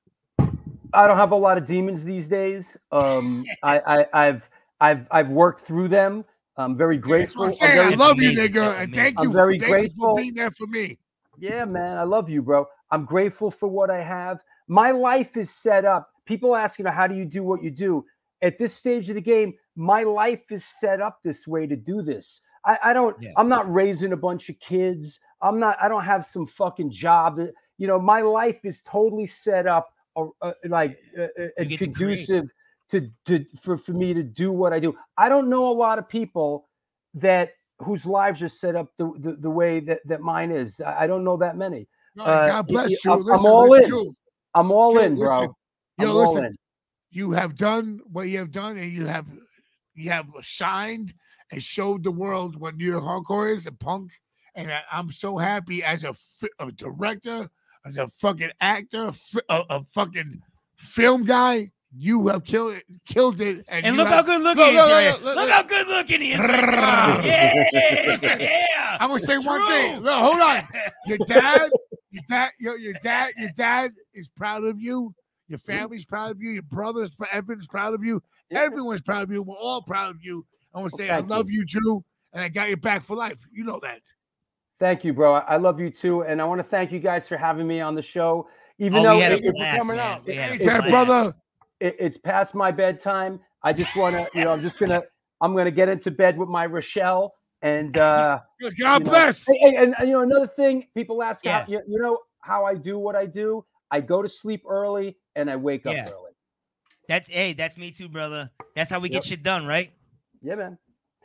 I don't have a lot of demons these days. Um, I, I, I've, I've, I've worked through them. I'm very grateful. I'm I'm saying, very, I love you, amazing. nigga, That's and amazing. thank I'm you. very thank you grateful. for being there for me. Yeah, man, I love you, bro. I'm grateful for what I have. My life is set up. People ask, you know, how do you do what you do? At this stage of the game, my life is set up this way to do this. I, I don't, Yeah. I'm not raising a bunch of kids. I'm not, I don't have some fucking job. That, you know, my life is totally set up uh, uh, like uh, uh, and get to create. conducive to, to for, for me to do what I do. I don't know a lot of people that whose lives are set up the, the, the way that, that mine is. I, I don't know that many. No, Uh, God bless y- you. I'm, Listen, I'm all listen, in. Drew, I'm all Drew, in, bro. listen. I'm Yo, all listen. in. You have done what you have done, and you have you have shined and showed the world what New York hardcore is and punk. And I, I'm so happy as a, fi- a director, as a fucking actor, fi- a, a fucking film guy. You have killed it, killed it, and, And you look have, how good looking Look, he is. look, right look, here. look, Look look. how good looking he is. Right there. Yeah. I'm gonna say one True. thing. Look, hold on. Your dad, your dad, your, your dad, your dad is proud of you. Your family's proud of you. Your brothers, everyone's proud of you. Everyone's proud of you. We're all proud of you. I want to say I Thank love you, Drew, and I got your back for life. You know that. Thank you, bro. I I love you too, and I want to thank you guys for having me on the show. Even Oh, though we had a it- it- blast, coming man. out. We had a Hey, blast. brother. it- it's past my bedtime, I just want to, you know, I'm just gonna, I'm gonna get into bed with my Rochelle, and uh, God you know, bless. hey, hey, and, and, you know, another thing, people ask Yeah. how you, you know how I do what I do. I go to sleep early and I wake Yeah. up early. That's hey, that's me too, brother. That's how we Yep. get shit done, right? Yeah, man.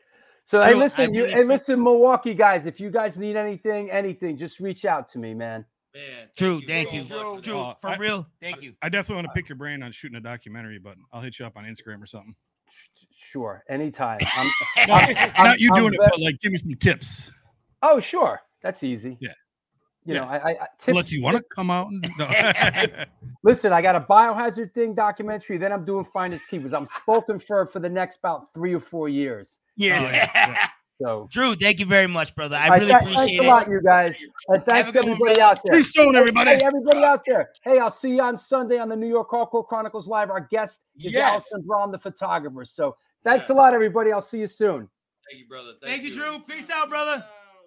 So hey, Drew, I listen, you, really hey, listen, Milwaukee guys. If you guys need anything, anything, just reach out to me, man. Man, True, thank so you. much for Drew, that. Uh, for I- real, thank you. I definitely want to pick your brain on shooting a documentary, but I'll hit you up on Instagram or something. Sure, anytime. I'm, Not, I'm- not you I'm doing it, ve- but like give me some tips. Oh, sure, that's easy. Yeah. You Yeah. know, I, I, I tips, Unless you want to come out and no. Listen, I got a biohazard thing documentary. Then I'm doing Finders Keepers. I'm spoken for for the next about three or four years. Yes. Oh, yeah, yeah. So, Drew, thank you very much, brother. I all right, really th- appreciate thanks a it. lot, you guys, and thanks a good one, everybody brother. out there. Free Stone, Hey, everybody. Hey, everybody out there. Hey, I'll see you on Sunday on the New York Hardcore Chronicles Live. Our guest is Yes. Allison Braun, the photographer. So, thanks Yes. a lot, everybody. I'll see you soon. Thank you, brother. Thank you, Drew. Peace out, brother.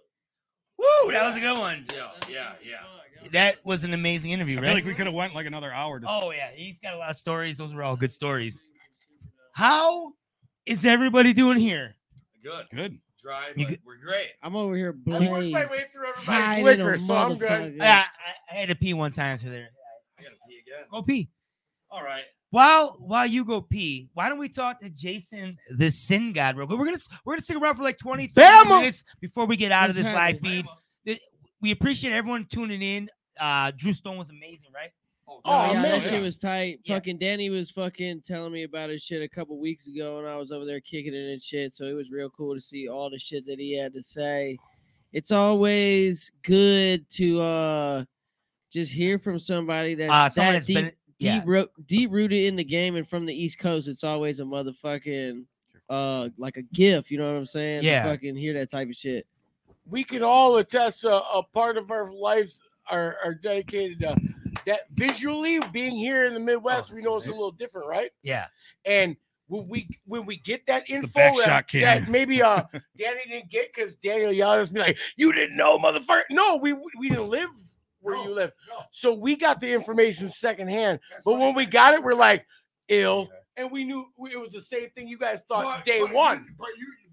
Woo, that was a good one. Yeah, yeah, yeah. That was an amazing interview, I right? feel like we could have went like another hour. Just, Oh yeah, he's got a lot of stories. Those were all good stories. How is everybody doing here? Good. good. Dry, You but good? we're great. I'm over here I worked my blazed. way through High everybody's little liquor, so I'm good. motherfucker. Yeah, I, I had to pee one time to there. I gotta pee again. Go pee. All right. While while you go pee, why don't we talk to Jason, the Sin God, real quick? We're gonna we're gonna stick around for like twenty, thirty Bama! minutes before we get out of this What's live happening? feed. Th- We appreciate everyone tuning in. Uh, Drew Stone was amazing, right? Oh, Oh, Oh, yeah, man. that shit was tight. Yeah. Fucking Danny was fucking telling me about his shit a couple weeks ago, and I was over there kicking it and shit. So it was real cool to see all the shit that he had to say. It's always good to uh just hear from somebody that's Uh, someone that that's deep, been yeah. deep, ro- deep rooted in the game and from the East Coast. It's always a motherfucking uh like a gift. You know what I'm saying? Yeah. To fucking hear that type of shit. We can all attest uh, a part of our lives are, are dedicated to that visually being here in the Midwest. Oh, we know it's a right. little different, right? Yeah. And when we when we get that the info back that, shot cam. that maybe uh Danny didn't get because Daniel yelled at us, be like, "You didn't know, motherfucker." No, we we didn't live where No, you live, no. so we got the information secondhand. That's But what when I we said. got it, we're like, ill, and we knew it was the same thing you guys thought But- day but you- one. but you, but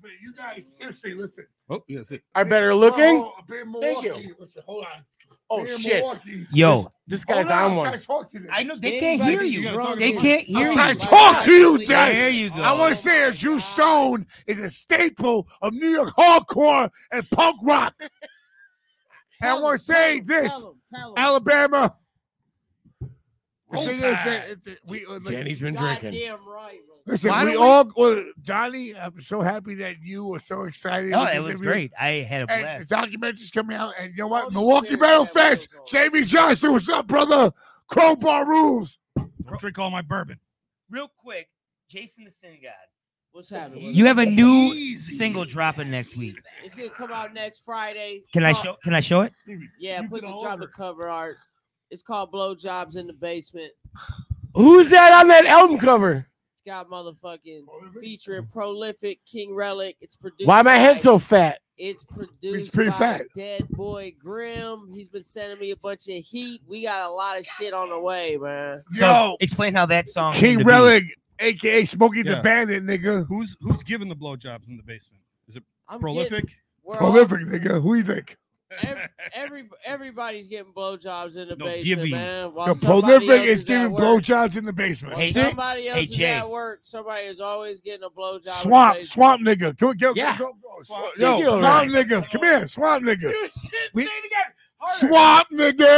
You guys, seriously, listen. Oh, yes. It. Are better looking? Oh, oh, being Thank Milwaukee. you. Listen, hold on. Oh Being shit! Milwaukee. Yo, This, this guy's Hold on I'm one. trying to talk to them. I know they Yeah, can't buddy, hear you you. gotta talk They to can't them. hear I'm you. trying to talk to you, Dad. There you go. I want to say that Drew Stone is a staple of New York hardcore and punk rock. And I want to say this, Tell him, tell him. Alabama. The Roll thing is Tide. that it- it- we, uh, like, Danny's been drinking. Goddamn right. bro. listen, Why we don't we- all, well, Johnny, I'm so happy that you were so excited. Oh, with it this was interview. great. I had a And blast. the documentary's coming out, and you know what? All these Milwaukee Jerry Metal Fat Fest. Wills on. Jamie Johnson, what's up, brother? Crowbar rules. Don't drink all my bourbon. Real quick, Jason the Synagogue. What's happening? You have a new Easy. single dropping next week. It's gonna come out next Friday. Can I Called- show? Can I show it? Yeah, Keep put it the all drop the over. cover art. It's called Blowjobs in the Basement. Who's that on that album cover? It's got motherfucking featuring Prolific, King Relic. It's produced. Why my head by- so fat? It's produced pretty by fat. Dead Boy Grimm. He's been sending me a bunch of heat. We got a lot of shit on the way, man. So Yo, explain how that song. came King to be. Relic, a k a. Smokey Yeah. the Bandit, nigga. Who's who's giving the blowjobs in the basement? Is it I'm prolific? Getting, we're all- Prolific, nigga. Who you think? every, every everybody's getting blowjobs in the No, basement, giving. man. While The somebody Prolific else is is giving at work. blowjobs in the basement. Hey, Somebody else hey, is Jay. at work. Somebody is always getting a blowjob. in the Swamp, basement. swamp nigga. Come on, go, Yeah. go, go, go. Swamp Yo, nigga. swamp nigga. Come here, swamp nigga. Dude, shit, We- say it again. Harder. Swamp nigga.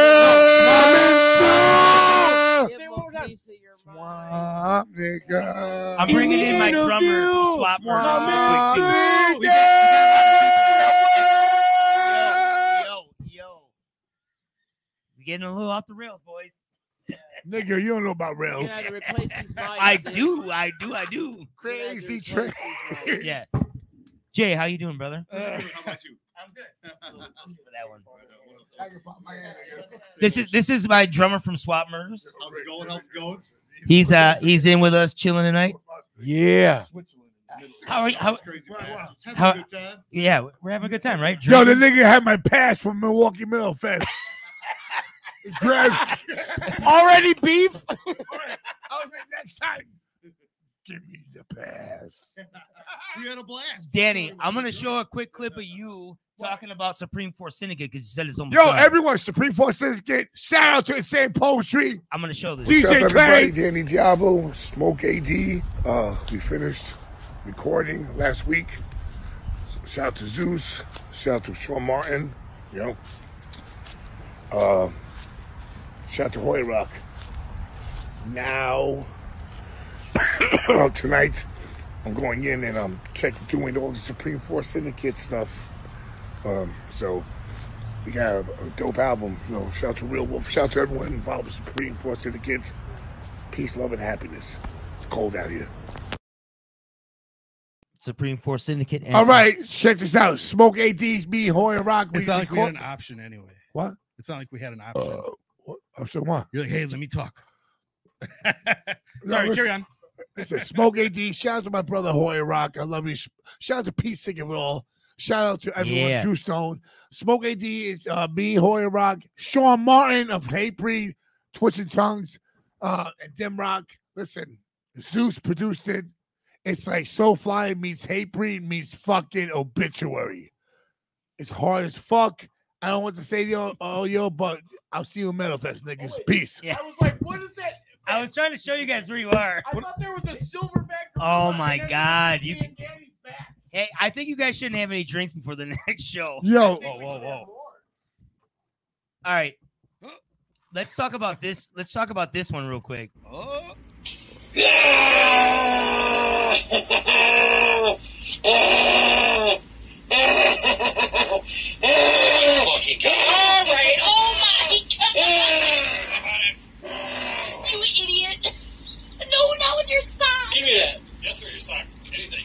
Give Say him one more a time. piece of your mind. Swamp nigga. I'm bringing in my Interview. drummer from Swap Murder. Swamp real quick, too. nigga. We got- Yo, yo. We're getting a little off the rails, boys. Nigga, you don't know about We're rails. gonna have to replace these mics. I dude. do, I do, I do. We're gonna have to Crazy replace train. these mics. Yeah. Jay, how you doing, brother? How about you? I'm good. For that one. Talk about my hand, nigga. This is this is my drummer from Swap Murders. How's it going? How's it going? He's uh he's in with us chilling tonight. Yeah. Switzerland. How are you? How, Crazy Wow, fast. wow. Having How- a good time. yeah, we're having a good time, right? Yo, the Drinking? nigga had my pass from Milwaukee Metal Fest. He grabbed. Already beef? All right. I was like, next time, give me the pass. We had a blast. Danny, I'm gonna show a quick clip of you talking about Supreme Force Syndicate because you said it's almost Yo, done. everyone, Supreme Force Syndicate, shout out to Insane Poetry. I'm gonna show this. D J What's up, everybody? Clay. Danny Diablo, Smoke A D. Uh, we finished recording last week. Shout out to Zeus. Shout out to Sean Martin. You know. Uh, shout out to Hoy Rock. Now, tonight, I'm going in and I'm checking, doing all the Supreme Force Syndicate stuff. Um, so we got a, a dope album. You know, shout out to Real Wolf. Shout out to everyone involved with Supreme Force Syndicate. Peace, love, and happiness. It's cold out here. Supreme Force Syndicate. and All some- right, check this out. Smoke A D's, me, Hoy and Rock. It's not like we had record- an option anyway. What? It's not like we had an option. Uh, what? Oh, so what? You're like, hey, let me talk. No, Sorry, listen, carry on. Listen, Smoke A D. Shout out to my brother Hoy and Rock. I love you. Shout out to Pete Sigaroll. Shout out to everyone. Yeah. Drew Stone. Smoke A D is uh, me, Hoy and Rock. Sean Martin of Hatebreed, Twisted Tongues, uh, and Dim Rock. Listen, Zeus produced it. It's like Soulfly meets Hatebreed meets fucking Obituary. It's hard as fuck. I don't want to say yo, oh yo, but I'll see you in Metal Fest, niggas. Peace. Yeah. I was like, what is that? I was trying to show you guys where you are. I thought there was a silverback. Oh gorilla, my and then God, me you- and Danny's backs. Hey, I think you guys shouldn't have any drinks before the next show. Yo, I think we whoa, should whoa. have more. All right. Let's talk about this. Let's talk about this one real quick. Oh. Fucking God. All right. Oh my God. You idiot. No, not with your sock. Give me that. Yes, sir, your sock. Anything.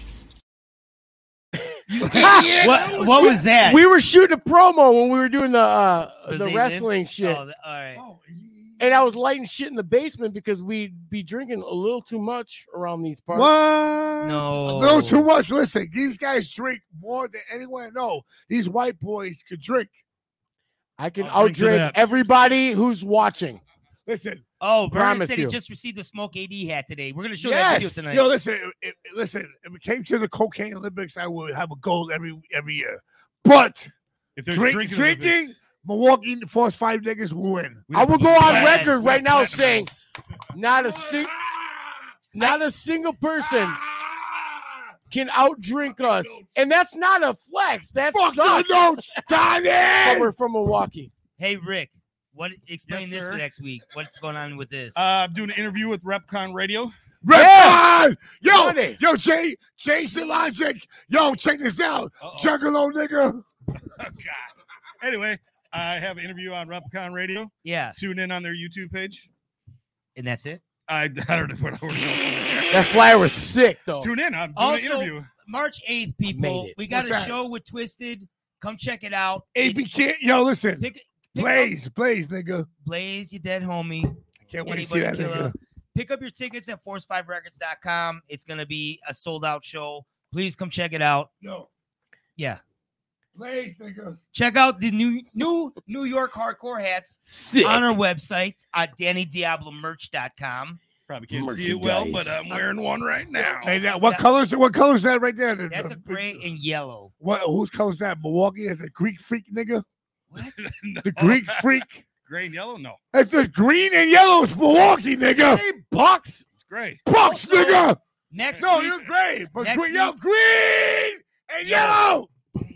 What? What was that? We were shooting a promo when we were doing the uh, The the thing wrestling did? shit, Oh, the- all right. and I was lighting shit in the basement because we'd be drinking a little too much around these parts. What? No. No, too much. Listen, these guys drink more than anyone I know. These white boys could drink. I can I'll drink to outdrink that. everybody who's watching. listen. Oh, Vernon Promise said you. he just received the Smoke A D hat today. We're gonna show Yes. that video tonight. Yo, listen, it, it- listen. If it came to the cocaine Olympics, I would have a gold every every year. But If there's drink, drinking drinking, Olympics- Milwaukee Force Five niggas will win. I will go on Yes. record right now Platinum saying medals. not a sing, not a single person can outdrink us, and that's not a flex. That's Fuck the sucks. notes, Donnie! We're from Milwaukee. Hey Rick, what? Explain Yes, this sir. for next week. What's going on with this? Uh, I'm doing an interview with Repcon Radio. Redcon! Yo, Money. yo, Jay, Jason Logic. Yo, check this out. Juggalo nigga. Oh, God. Anyway, I have an interview on Repcon Radio. Yeah. Tune in on their YouTube page. And that's it? I, I don't know what I That flyer was sick, though. Tune in. I'm doing Also, an interview. March eighth, people, made it. we got What's a that? show with Twisted. Come check it out. A P It's- K. Yo, listen. Pick, pick Blaze, Blaze, nigga. Up, Blaze, you dead homie. I can't wait to see that Anybody killer. nigga. Pick up your tickets at force five records dot com. It's going to be a sold out show. Please come check it out. Yo, Yeah. Blaze, nigga. Check out the new new New York hardcore hats Sick. on our website at danny diablo merch dot com. Probably can't see it well, but I'm wearing one right now. Hey, that, what colors? What colors that right there? The- That's a the- gray and yellow. What? Whose colors that? Milwaukee is a Greek freak, nigga. What? The Greek freak. Gray and yellow? No. That's the green and yellow. It's Milwaukee, nigga. Hey, Bucks. It's gray. Bucks, Also, nigga. Next No, week, you're gray, but next green, yo, week- green and yellow.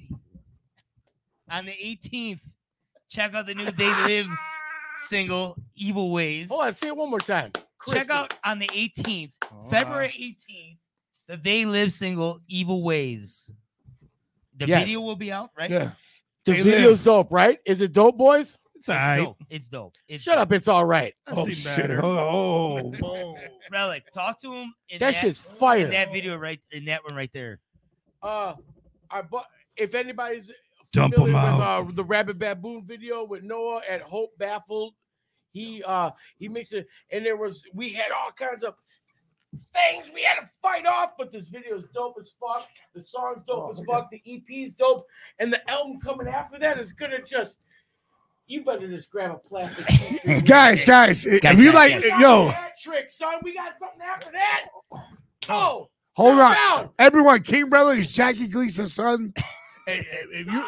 on the eighteenth, check out the new They Live single, Evil Ways. Hold on, say it one more time. Check out on the eighteenth, February eighteenth, the They Live single, Evil Ways. The Yes. video will be out, right? Yeah. The They video's live. dope, right? Is it dope, boys? It's It's all right. dope. It's dope. It's Shut dope. up, it's all right. I've Oh seen shit! better. Hold on. Oh. Oh, Relic, talk to him. In That shit's fire. In that video, right? In that one, right there. Uh, I bu- if anybody's Dump familiar 'em with out. uh, the Rabbit Baboon video with Noah at Hope Baffled, he uh he makes it, and there was we had all kinds of things we had to fight off, but this video is dope as fuck. The song's dope Oh, as fuck. The E P's dope, and the album coming after that is gonna just. You better just grab a plastic. Guys, guys, if Guys, you guys, like, guys. yo, Hat trick, son. We got something after that. Oh, hold sit on, down. everyone. King Brother is Jackie Gleason's son. If if you,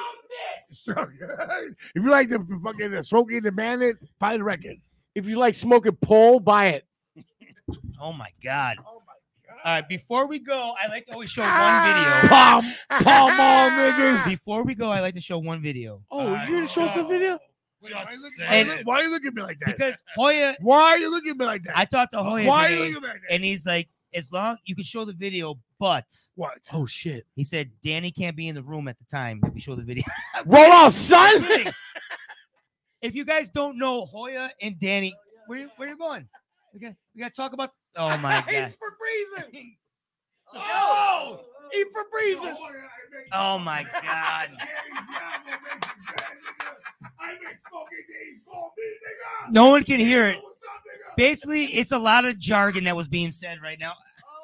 if you like the fucking the Smokey and the Bandit, buy the record. If you like smoking pole, buy it. Oh my god. All right, before we go, I like to always show one video. Palm, palm all niggas. Before we go, I like to show one video Oh, Uh, you're gonna show some video? Wait, why, you look- why, And- you look- why you looking at me like that? because Hoya. Why are you looking at me like that? I talked to Hoya Why are you today, looking at me like that? and he's like, as long you can show the video, but What? Oh shit! he said Danny can't be in the room at the time if we show the video. Roll on, son. If you guys don't know Hoya and Danny, where you, where you going? Okay, we gotta talk about. Oh my god! He's for breezing. Oh, he for breezing. Oh my god! No one can hear it. Basically, it's a lot of jargon that was being said right now.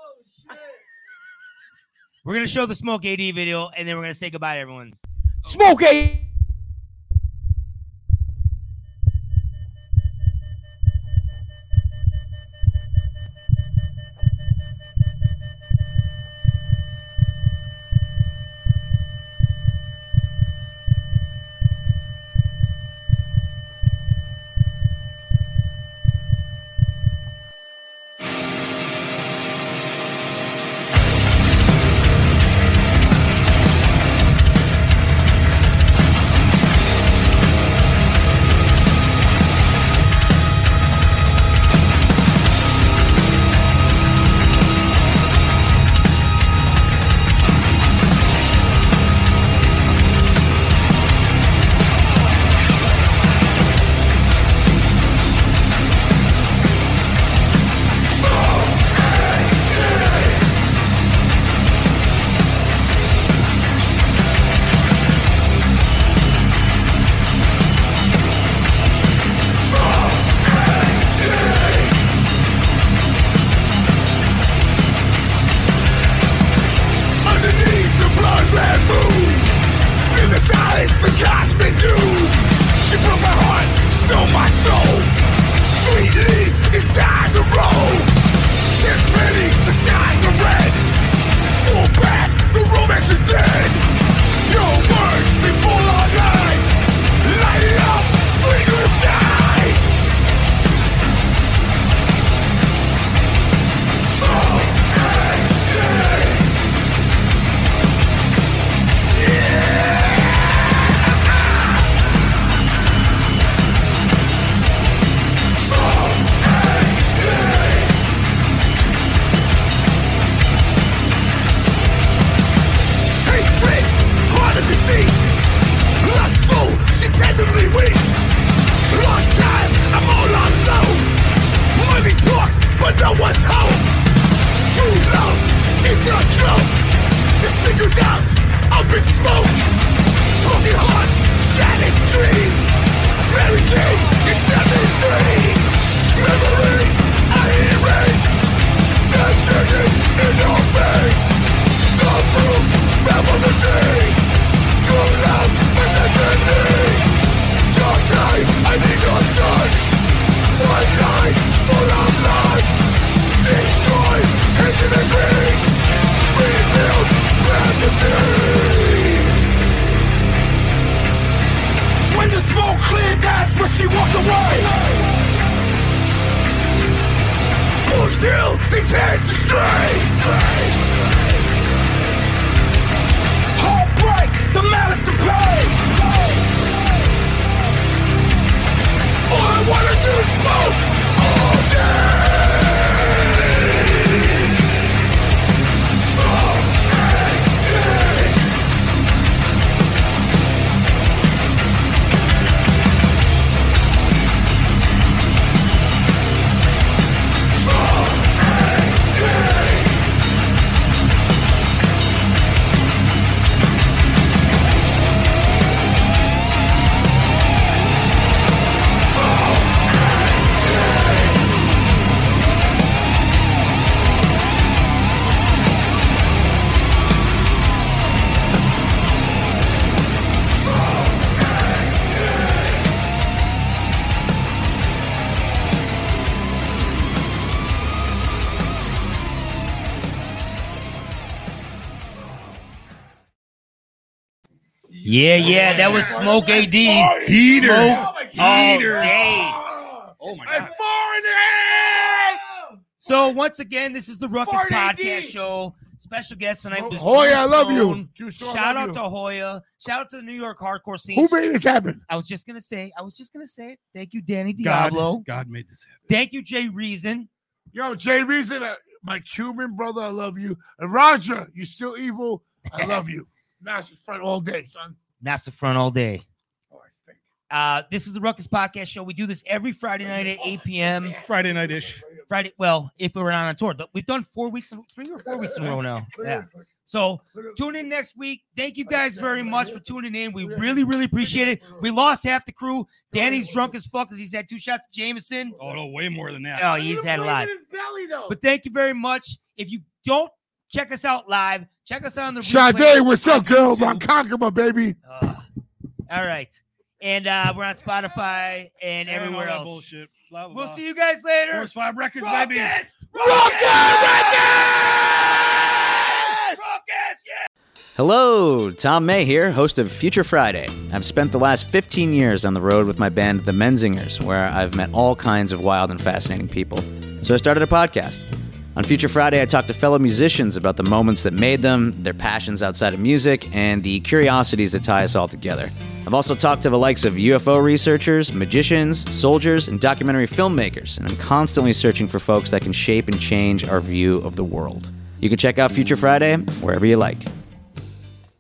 We're gonna show the Smoke A D video, and then we're gonna say goodbye to everyone. Smoke a. roll. There's pity, the skies are red. Pull back, the romance is dead. Your words, they fall on lies. Light it up, spring to the sky. So empty. Deceit, lustful, she tenderly weeps. Lost time, I'm all alone. Money talks, but no one's home. True love is a joke. The singer's out, up in smoke. Broken hearts, shattered dreams. Mary Jane is seventy-three. Memories I erase. Temptation in your face. The fruit fell from the tree. True love and destiny. Your time, I need your touch. One life full of lust. Destroy intimacy. Rebuild fantasy. When the smoke cleared, that's when she walked away. Hold still, things had to stray. Heartbreak, the malice to pay. All I wanna do is smoke all day. Smoke and day. Smoke and day. Yeah, yeah, that was Smoke A D. Heater. Smoke all Heater. day. Oh my god. So once again, this is the Ruckus Fart A D. Podcast Show. Special guest tonight was Hoya, Drew I love you. Stone. Drew Stone, I Shout love out you. to Hoya. Shout out to the New York hardcore scene. Who made this happen? I was just gonna say. I was just gonna say it. Thank you, Danny God, Diablo. God made this happen. Thank you, Jay Reason. Yo, Jay Reason, uh, my Cuban brother, I love you. And Roger, you're still evil. I love you. Master front all day, son. Master Front all day. Oh, I think. Uh, this is the Ruckus Podcast Show. We do this every Friday night at eight p.m. Friday night ish. Friday. Well, if we were not on tour, we've done four weeks, in, three or four weeks in a row now. Yeah. So tune in next week. Thank you guys very much for tuning in. We really, really appreciate it. We lost half the crew. Danny's drunk as fuck because he's had two shots of Jameson. Oh no, way more than that. Oh, he's had a lot. Belly, though. But thank you very much. If you don't check us out live, check us out on the Sade, replay what's on up, girl? YouTube. Mount Conqueror, baby. Uh, all right. And uh, we're on Spotify and And everywhere all that else. bullshit. Blah, blah, We'll blah. see you guys later. Force Five Records, Ruckus! baby. Ruckus! Ruckus! Yeah! Hello, Tom May here, host of Future Friday. I've spent the last fifteen years on the road with my band, The Menzingers, where I've met all kinds of wild and fascinating people. So I started a podcast. On Future Friday, I talk to fellow musicians about the moments that made them, their passions outside of music, and the curiosities that tie us all together. I've also talked to the likes of U F O researchers, magicians, soldiers, and documentary filmmakers, and I'm constantly searching for folks that can shape and change our view of the world. You can check out Future Friday wherever you like.